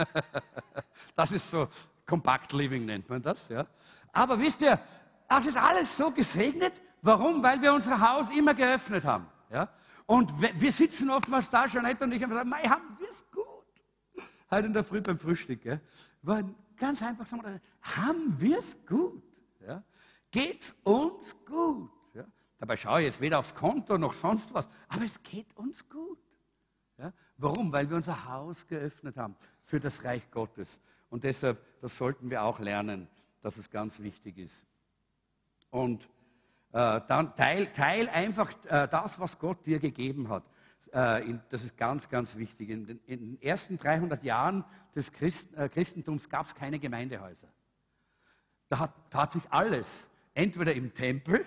Das ist so Kompakt-Living nennt man das. Ja? Aber wisst ihr, das ist alles so gesegnet. Warum? Weil wir unser Haus immer geöffnet haben. Ja? Und wir sitzen oftmals da, Jeanette und ich, und sagen, mei, haben wir es gut. heute in der Früh beim Frühstück, gell, war ganz einfach, sagen wir, haben wir es gut? Ja? Geht es uns gut? Ja? Dabei schaue ich jetzt weder aufs Konto noch sonst was, aber es geht uns gut. Ja? Warum? Weil wir unser Haus geöffnet haben für das Reich Gottes. Und deshalb, das sollten wir auch lernen, dass es ganz wichtig ist. Und äh, dann teil, teil einfach äh, das, was Gott dir gegeben hat. Äh, in, das ist ganz, ganz wichtig. In den, in den ersten dreihundert Jahren des Christ, äh, Christentums gab es keine Gemeindehäuser. Da hat, da hat sich alles entweder im Tempel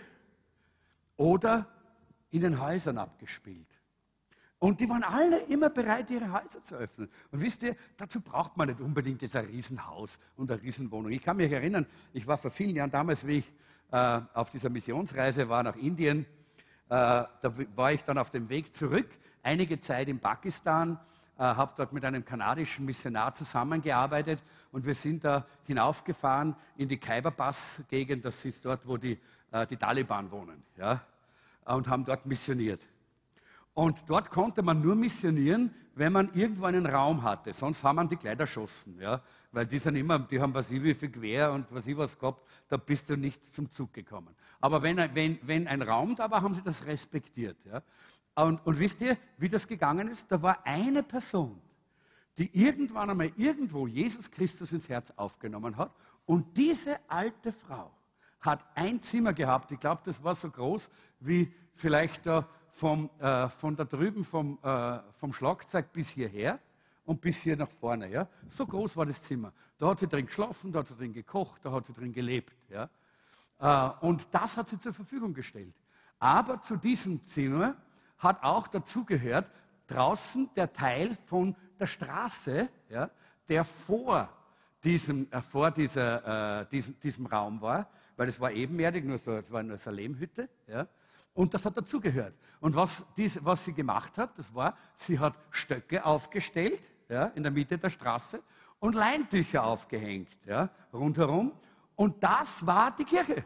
oder in den Häusern abgespielt. Und die waren alle immer bereit, ihre Häuser zu öffnen. Und wisst ihr, dazu braucht man nicht unbedingt jetzt ein Riesenhaus und eine Riesenwohnung. Ich kann mich erinnern, ich war vor vielen Jahren damals, wie ich äh, auf dieser Missionsreise war nach Indien, äh, da war ich dann auf dem Weg zurück, einige Zeit in Pakistan, äh, habe dort mit einem kanadischen Missionar zusammengearbeitet und wir sind da hinaufgefahren in die Khyber-Pass-Gegend, das ist dort, wo die, äh, die Taliban wohnen, ja, und haben dort missioniert. Und dort konnte man nur missionieren, wenn man irgendwo einen Raum hatte. Sonst haben man die gleich erschossen. Ja? Weil die sind immer, die haben was ich wie viel Gewehr und was ich was gehabt, da bist du nicht zum Zug gekommen. Aber wenn, wenn, wenn ein Raum da war, haben sie das respektiert. Ja? Und, und wisst ihr, wie das gegangen ist? Da war eine Person, die irgendwann einmal irgendwo Jesus Christus ins Herz aufgenommen hat. Und diese alte Frau hat ein Zimmer gehabt. Ich glaube, das war so groß wie vielleicht da Vom, äh, von da drüben vom, äh, vom Schlagzeug bis hierher und bis hier nach vorne. Ja? So groß war das Zimmer. Da hat sie drin geschlafen, da hat sie drin gekocht, da hat sie drin gelebt. Ja? Äh, und das hat sie zur Verfügung gestellt. Aber zu diesem Zimmer hat auch dazugehört, draußen der Teil von der Straße, ja, der vor diesem, äh, vor dieser, äh, diesem, diesem Raum war, weil es war ebenerdig, nur so, es war nur so eine Lehmhütte. Ja? Und das hat dazugehört. Und was, dies, was sie gemacht hat, das war, sie hat Stöcke aufgestellt, ja, in der Mitte der Straße und Leintücher aufgehängt, ja, rundherum. Und das war die Kirche.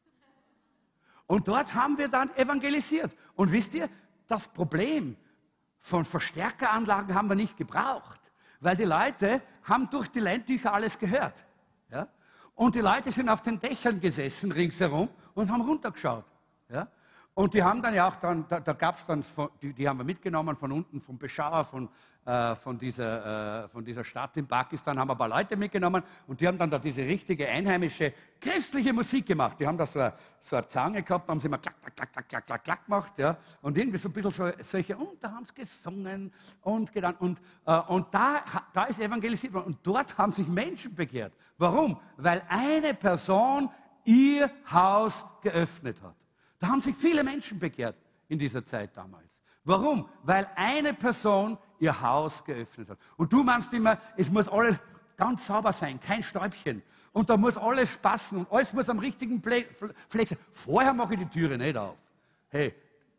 Und dort haben wir dann evangelisiert. Und wisst ihr, das Problem von Verstärkeranlagen haben wir nicht gebraucht, weil die Leute haben durch die Leintücher alles gehört. Ja. Und die Leute sind auf den Dächern gesessen ringsherum und haben runtergeschaut. Ja. Und die haben dann ja auch dann, da, da gab es dann, die, die haben wir mitgenommen von unten, von Peshawar, von, äh, von, dieser, äh, von dieser Stadt in Pakistan, haben wir ein paar Leute mitgenommen und die haben dann da diese richtige einheimische christliche Musik gemacht. Die haben da so eine, so eine Zange gehabt, haben sie immer klack, klack, klack, klack, klack, klack, klack gemacht, ja, und irgendwie so ein bisschen so, solche, und da haben sie gesungen und gedankt und, äh, und da, da ist evangelisiert worden und dort haben sich Menschen bekehrt. Warum? Weil eine Person ihr Haus geöffnet hat. Da haben sich viele Menschen bekehrt in dieser Zeit damals. Warum? Weil eine Person ihr Haus geöffnet hat. Und du meinst immer, es muss alles ganz sauber sein, kein Stäubchen. Und da muss alles passen und alles muss am richtigen Fleck sein. Vorher mache ich die Türe nicht auf. Hey,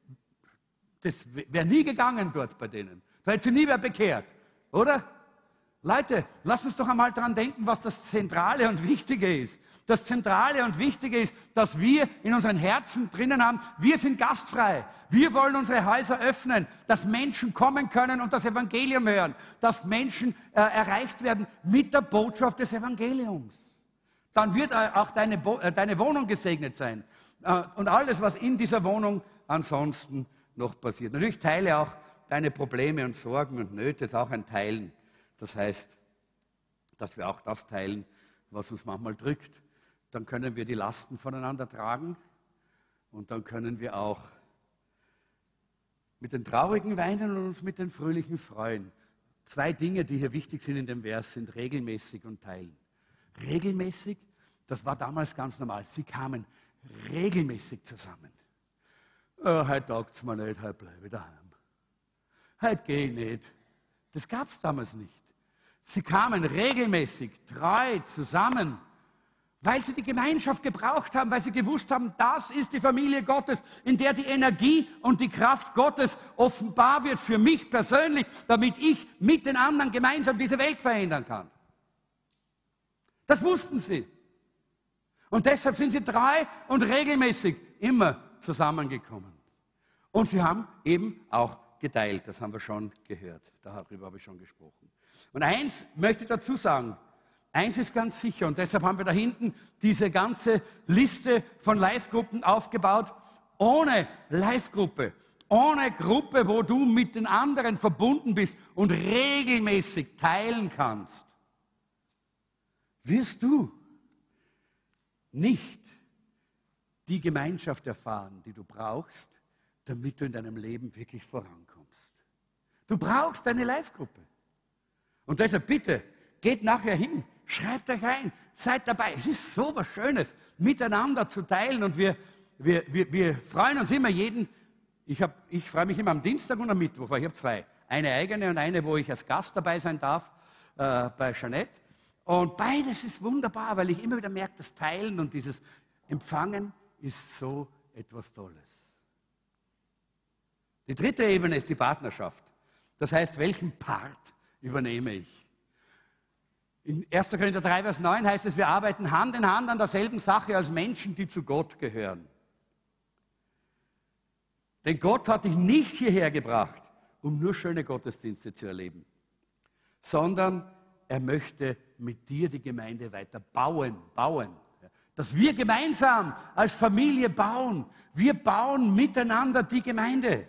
das wäre nie gegangen dort bei denen. Da hätte sich nie wer bekehrt, oder? Leute, lasst uns doch einmal daran denken, was das Zentrale und Wichtige ist. Das Zentrale und Wichtige ist, dass wir in unseren Herzen drinnen haben, wir sind gastfrei. Wir wollen unsere Häuser öffnen, dass Menschen kommen können und das Evangelium hören, dass Menschen äh, erreicht werden mit der Botschaft des Evangeliums. Dann wird äh, auch deine, Bo äh, deine Wohnung gesegnet sein äh, und alles, was in dieser Wohnung ansonsten noch passiert. Natürlich teile auch deine Probleme und Sorgen und Nöte, ist auch ein Teilen. Das heißt, dass wir auch das teilen, was uns manchmal drückt. Dann können wir die Lasten voneinander tragen und dann können wir auch mit den Traurigen weinen und uns mit den Fröhlichen freuen. Zwei Dinge, die hier wichtig sind in dem Vers, sind regelmäßig und teilen. Regelmäßig, das war damals ganz normal. Sie kamen regelmäßig zusammen. Oh, heute taugt es mir nicht, heute bleibe ich daheim. Heute gehe ich nicht. Das gab es damals nicht. Sie kamen regelmäßig, treu zusammen, weil sie die Gemeinschaft gebraucht haben, weil sie gewusst haben, das ist die Familie Gottes, in der die Energie und die Kraft Gottes offenbar wird für mich persönlich, damit ich mit den anderen gemeinsam diese Welt verändern kann. Das wussten sie. Und deshalb sind sie treu und regelmäßig immer zusammengekommen. Und sie haben eben auch geteilt, das haben wir schon gehört, darüber habe ich schon gesprochen. Und eins möchte ich dazu sagen, eins ist ganz sicher, und deshalb haben wir da hinten diese ganze Liste von Live-Gruppen aufgebaut. Ohne Live-Gruppe, ohne Gruppe, wo du mit den anderen verbunden bist und regelmäßig teilen kannst, wirst du nicht die Gemeinschaft erfahren, die du brauchst, damit du in deinem Leben wirklich vorankommst. Du brauchst eine Live-Gruppe. Und deshalb bitte, geht nachher hin, schreibt euch ein, seid dabei. Es ist so was Schönes, miteinander zu teilen. Und wir, wir, wir, wir freuen uns immer jeden. Ich, hab, ich freue mich immer am Dienstag und am Mittwoch, weil ich habe zwei. Eine eigene und eine, wo ich als Gast dabei sein darf, äh, bei Jeanette. Und beides ist wunderbar, weil ich immer wieder merke, das Teilen und dieses Empfangen ist so etwas Tolles. Die dritte Ebene ist die Partnerschaft. Das heißt, welchen Part übernehme ich? In erster Korinther drei, Vers neun heißt es, wir arbeiten Hand in Hand an derselben Sache als Menschen, die zu Gott gehören. Denn Gott hat dich nicht hierher gebracht, um nur schöne Gottesdienste zu erleben, sondern er möchte mit dir die Gemeinde weiter bauen, bauen. Dass wir gemeinsam als Familie bauen. Wir bauen miteinander die Gemeinde.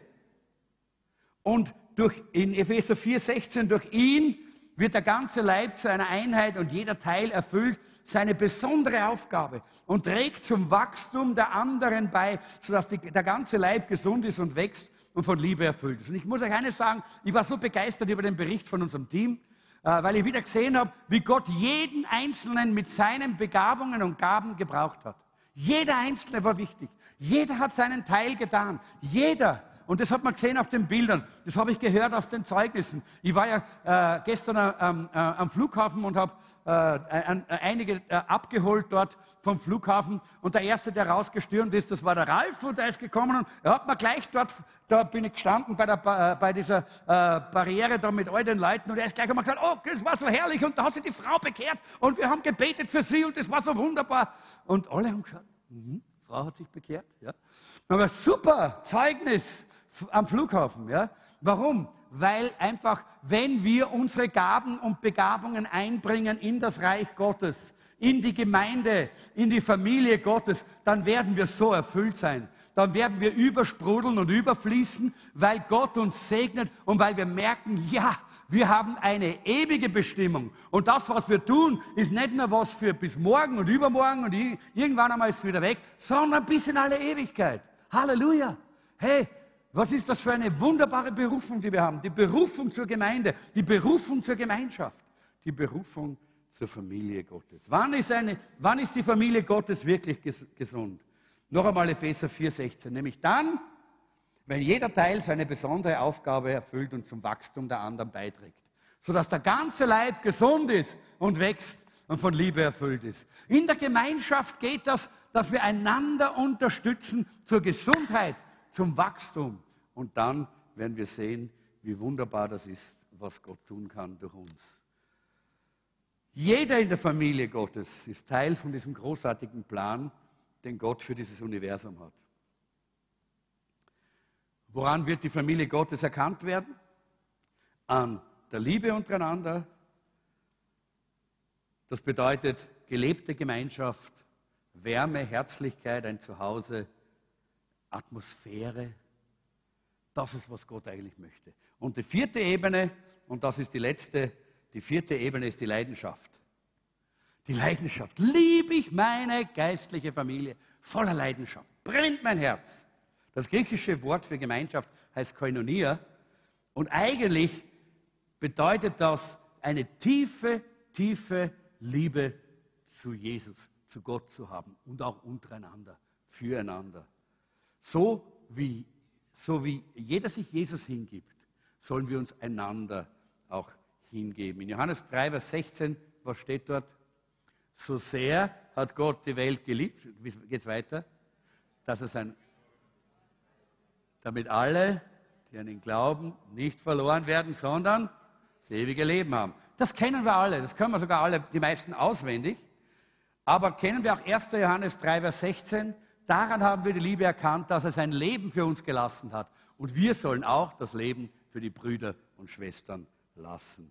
Und durch, in Epheser vier, sechzehn, durch ihn wird der ganze Leib zu einer Einheit und jeder Teil erfüllt seine besondere Aufgabe und trägt zum Wachstum der anderen bei, sodass die, der ganze Leib gesund ist und wächst und von Liebe erfüllt ist. Und ich muss euch eines sagen, ich war so begeistert über den Bericht von unserem Team, weil ich wieder gesehen habe, wie Gott jeden Einzelnen mit seinen Begabungen und Gaben gebraucht hat. Jeder Einzelne war wichtig. Jeder hat seinen Teil getan. Jeder. Und das hat man gesehen auf den Bildern. Das habe ich gehört aus den Zeugnissen. Ich war ja äh, gestern äh, äh, am Flughafen und habe äh, einige äh, abgeholt dort vom Flughafen. Und der Erste, der rausgestürmt ist, das war der Ralf. Und der ist gekommen und er hat mir gleich dort, da bin ich gestanden bei, der, äh, bei dieser äh, Barriere da mit all den Leuten. Und er ist gleich einmal gesagt, oh, das war so herrlich. Und da hat sich die Frau bekehrt. Und wir haben gebetet für sie und das war so wunderbar. Und alle haben gesagt, mhm, Frau hat sich bekehrt. Ja. Aber super, Zeugnis am Flughafen. Ja? Warum? Weil einfach, wenn wir unsere Gaben und Begabungen einbringen in das Reich Gottes, in die Gemeinde, in die Familie Gottes, dann werden wir so erfüllt sein. Dann werden wir übersprudeln und überfließen, weil Gott uns segnet und weil wir merken, ja, wir haben eine ewige Bestimmung. Und das, was wir tun, ist nicht nur was für bis morgen und übermorgen und irgendwann einmal ist es wieder weg, sondern bis in alle Ewigkeit. Halleluja! Hey, was ist das für eine wunderbare Berufung, die wir haben? Die Berufung zur Gemeinde, die Berufung zur Gemeinschaft, die Berufung zur Familie Gottes. Wann ist, eine, wann ist die Familie Gottes wirklich ges gesund? Noch einmal Epheser vier, sechzehn, nämlich dann, wenn jeder Teil seine besondere Aufgabe erfüllt und zum Wachstum der anderen beiträgt, sodass der ganze Leib gesund ist und wächst und von Liebe erfüllt ist. In der Gemeinschaft geht das, dass wir einander unterstützen zur Gesundheit, zum Wachstum. Und dann werden wir sehen, wie wunderbar das ist, was Gott tun kann durch uns. Jeder in der Familie Gottes ist Teil von diesem großartigen Plan, den Gott für dieses Universum hat. Woran wird die Familie Gottes erkannt werden? An der Liebe untereinander. Das bedeutet gelebte Gemeinschaft, Wärme, Herzlichkeit, ein Zuhause, Atmosphäre, das ist, was Gott eigentlich möchte. Und die vierte Ebene, und das ist die letzte, die vierte Ebene ist die Leidenschaft. Die Leidenschaft. Liebe ich meine geistliche Familie voller Leidenschaft. Brennt mein Herz. Das griechische Wort für Gemeinschaft heißt Koinonia. Und eigentlich bedeutet das eine tiefe, tiefe Liebe zu Jesus, zu Gott zu haben und auch untereinander, füreinander. So wie, so wie jeder sich Jesus hingibt, sollen wir uns einander auch hingeben. In Johannes drei, Vers sechzehn, was steht dort? So sehr hat Gott die Welt geliebt, wie geht's weiter? Dass er sein, damit alle, die an ihn glauben, nicht verloren werden, sondern das ewige Leben haben. Das kennen wir alle, das können wir sogar alle, die meisten auswendig. Aber kennen wir auch erster Johannes drei, Vers sechzehn? Daran haben wir die Liebe erkannt, dass er sein Leben für uns gelassen hat. Und wir sollen auch das Leben für die Brüder und Schwestern lassen.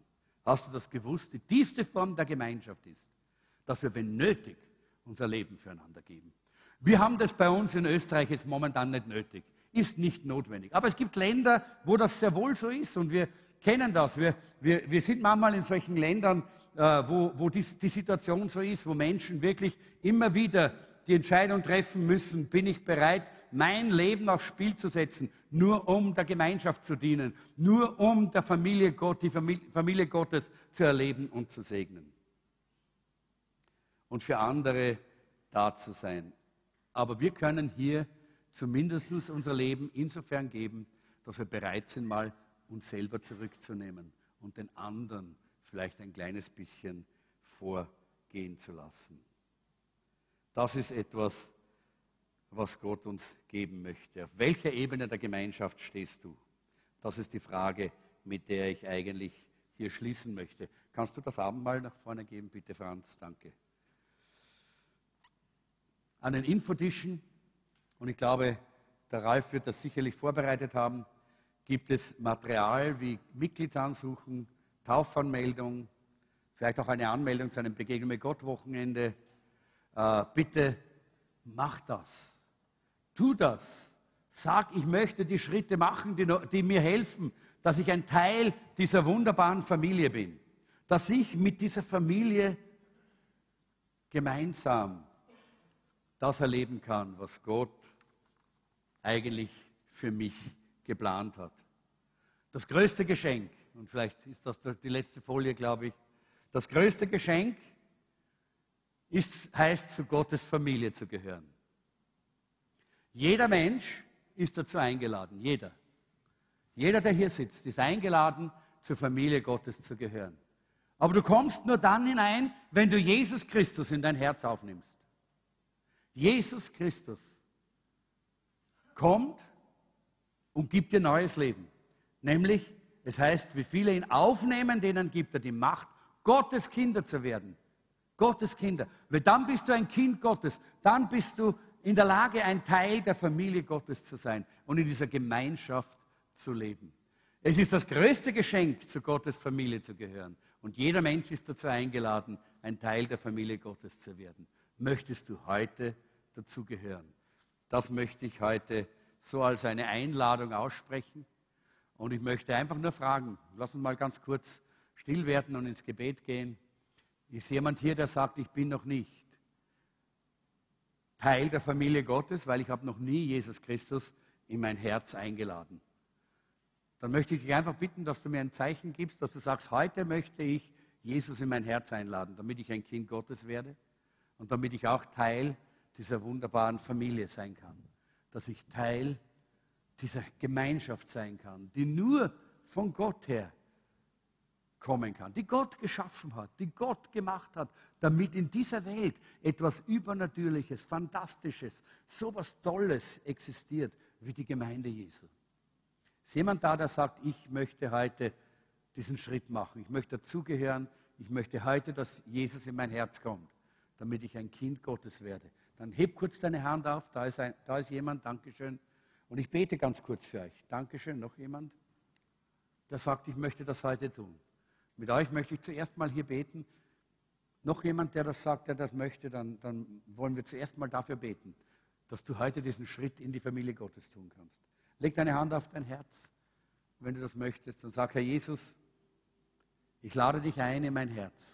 Hast du das gewusst? Die tiefste Form der Gemeinschaft ist, dass wir, wenn nötig, unser Leben füreinander geben. Wir haben das bei uns in Österreich jetzt momentan nicht nötig. Ist nicht notwendig. Aber es gibt Länder, wo das sehr wohl so ist und wir kennen das. Wir, wir, wir sind manchmal in solchen Ländern, äh, wo, wo die, die Situation so ist, wo Menschen wirklich immer wieder die Entscheidung treffen müssen, bin ich bereit, mein Leben aufs Spiel zu setzen, nur um der Gemeinschaft zu dienen, nur um der Familie Gott, die Familie, Familie Gottes zu erleben und zu segnen. Und für andere da zu sein. Aber wir können hier zumindest unser Leben insofern geben, dass wir bereit sind, mal uns selber zurückzunehmen und den anderen vielleicht ein kleines bisschen vorgehen zu lassen. Das ist etwas, was Gott uns geben möchte. Auf welcher Ebene der Gemeinschaft stehst du? Das ist die Frage, mit der ich eigentlich hier schließen möchte. Kannst du das Abendmahl nach vorne geben, bitte, Franz? Danke. An den Infotischen, und ich glaube, der Ralf wird das sicherlich vorbereitet haben, gibt es Material wie Mitgliedsansuchen, Taufanmeldung, vielleicht auch eine Anmeldung zu einem Begegnung mit Gott Wochenende. Äh, bitte mach das. Tu das. Sag, ich möchte die Schritte machen, die, die mir helfen, dass ich ein Teil dieser wunderbaren Familie bin. Dass ich mit dieser Familie gemeinsam das erleben kann, was Gott eigentlich für mich geplant hat. Das größte Geschenk, und vielleicht ist das die letzte Folie, glaube ich, das größte Geschenk ist, heißt, zu Gottes Familie zu gehören. Jeder Mensch ist dazu eingeladen, jeder. Jeder, der hier sitzt, ist eingeladen, zur Familie Gottes zu gehören. Aber du kommst nur dann hinein, wenn du Jesus Christus in dein Herz aufnimmst. Jesus Christus kommt und gibt dir neues Leben. Nämlich, es heißt, wie viele ihn aufnehmen, denen gibt er die Macht, Gottes Kinder zu werden. Gottes Kinder. Weil dann bist du ein Kind Gottes. Dann bist du in der Lage, ein Teil der Familie Gottes zu sein und in dieser Gemeinschaft zu leben. Es ist das größte Geschenk, zu Gottes Familie zu gehören. Und jeder Mensch ist dazu eingeladen, ein Teil der Familie Gottes zu werden. Möchtest du heute dazugehören? Das möchte ich heute so als eine Einladung aussprechen. Und ich möchte einfach nur fragen, lass uns mal ganz kurz still werden und ins Gebet gehen. Ist jemand hier, der sagt, ich bin noch nicht Teil der Familie Gottes, weil ich habe noch nie Jesus Christus in mein Herz eingeladen? Dann möchte ich dich einfach bitten, dass du mir ein Zeichen gibst, dass du sagst, heute möchte ich Jesus in mein Herz einladen, damit ich ein Kind Gottes werde und damit ich auch Teil dieser wunderbaren Familie sein kann. Dass ich Teil dieser Gemeinschaft sein kann, die nur von Gott her kommen kann, die Gott geschaffen hat, die Gott gemacht hat, damit in dieser Welt etwas Übernatürliches, Fantastisches, so etwas Tolles existiert wie die Gemeinde Jesu. Ist jemand da, der sagt, ich möchte heute diesen Schritt machen, ich möchte dazugehören, ich möchte heute, dass Jesus in mein Herz kommt, damit ich ein Kind Gottes werde? Dann heb kurz deine Hand auf, da ist, ein, da ist jemand, Dankeschön. Und ich bete ganz kurz für euch. Dankeschön, noch jemand, der sagt, ich möchte das heute tun. Mit euch möchte ich zuerst mal hier beten. Noch jemand, der das sagt, der das möchte, dann, dann wollen wir zuerst mal dafür beten, dass du heute diesen Schritt in die Familie Gottes tun kannst. Leg deine Hand auf dein Herz, wenn du das möchtest, und sag, Herr Jesus, ich lade dich ein in mein Herz.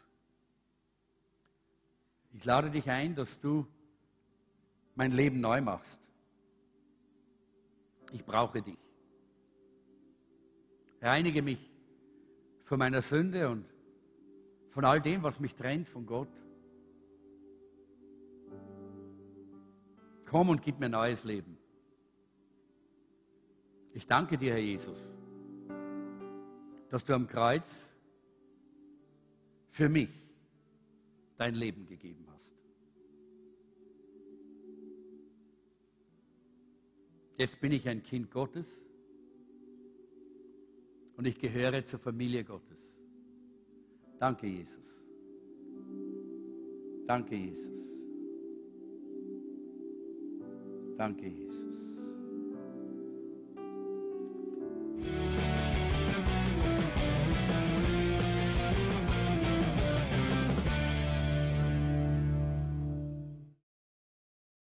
Ich lade dich ein, dass du mein Leben neu machst. Ich brauche dich. Reinige mich von meiner Sünde und von all dem, was mich trennt von Gott. Komm und gib mir neues Leben. Ich danke dir, Herr Jesus, dass du am Kreuz für mich dein Leben gegeben hast. Jetzt bin ich ein Kind Gottes und ich gehöre zur Familie Gottes. Danke, Jesus. Danke, Jesus. Danke, Jesus.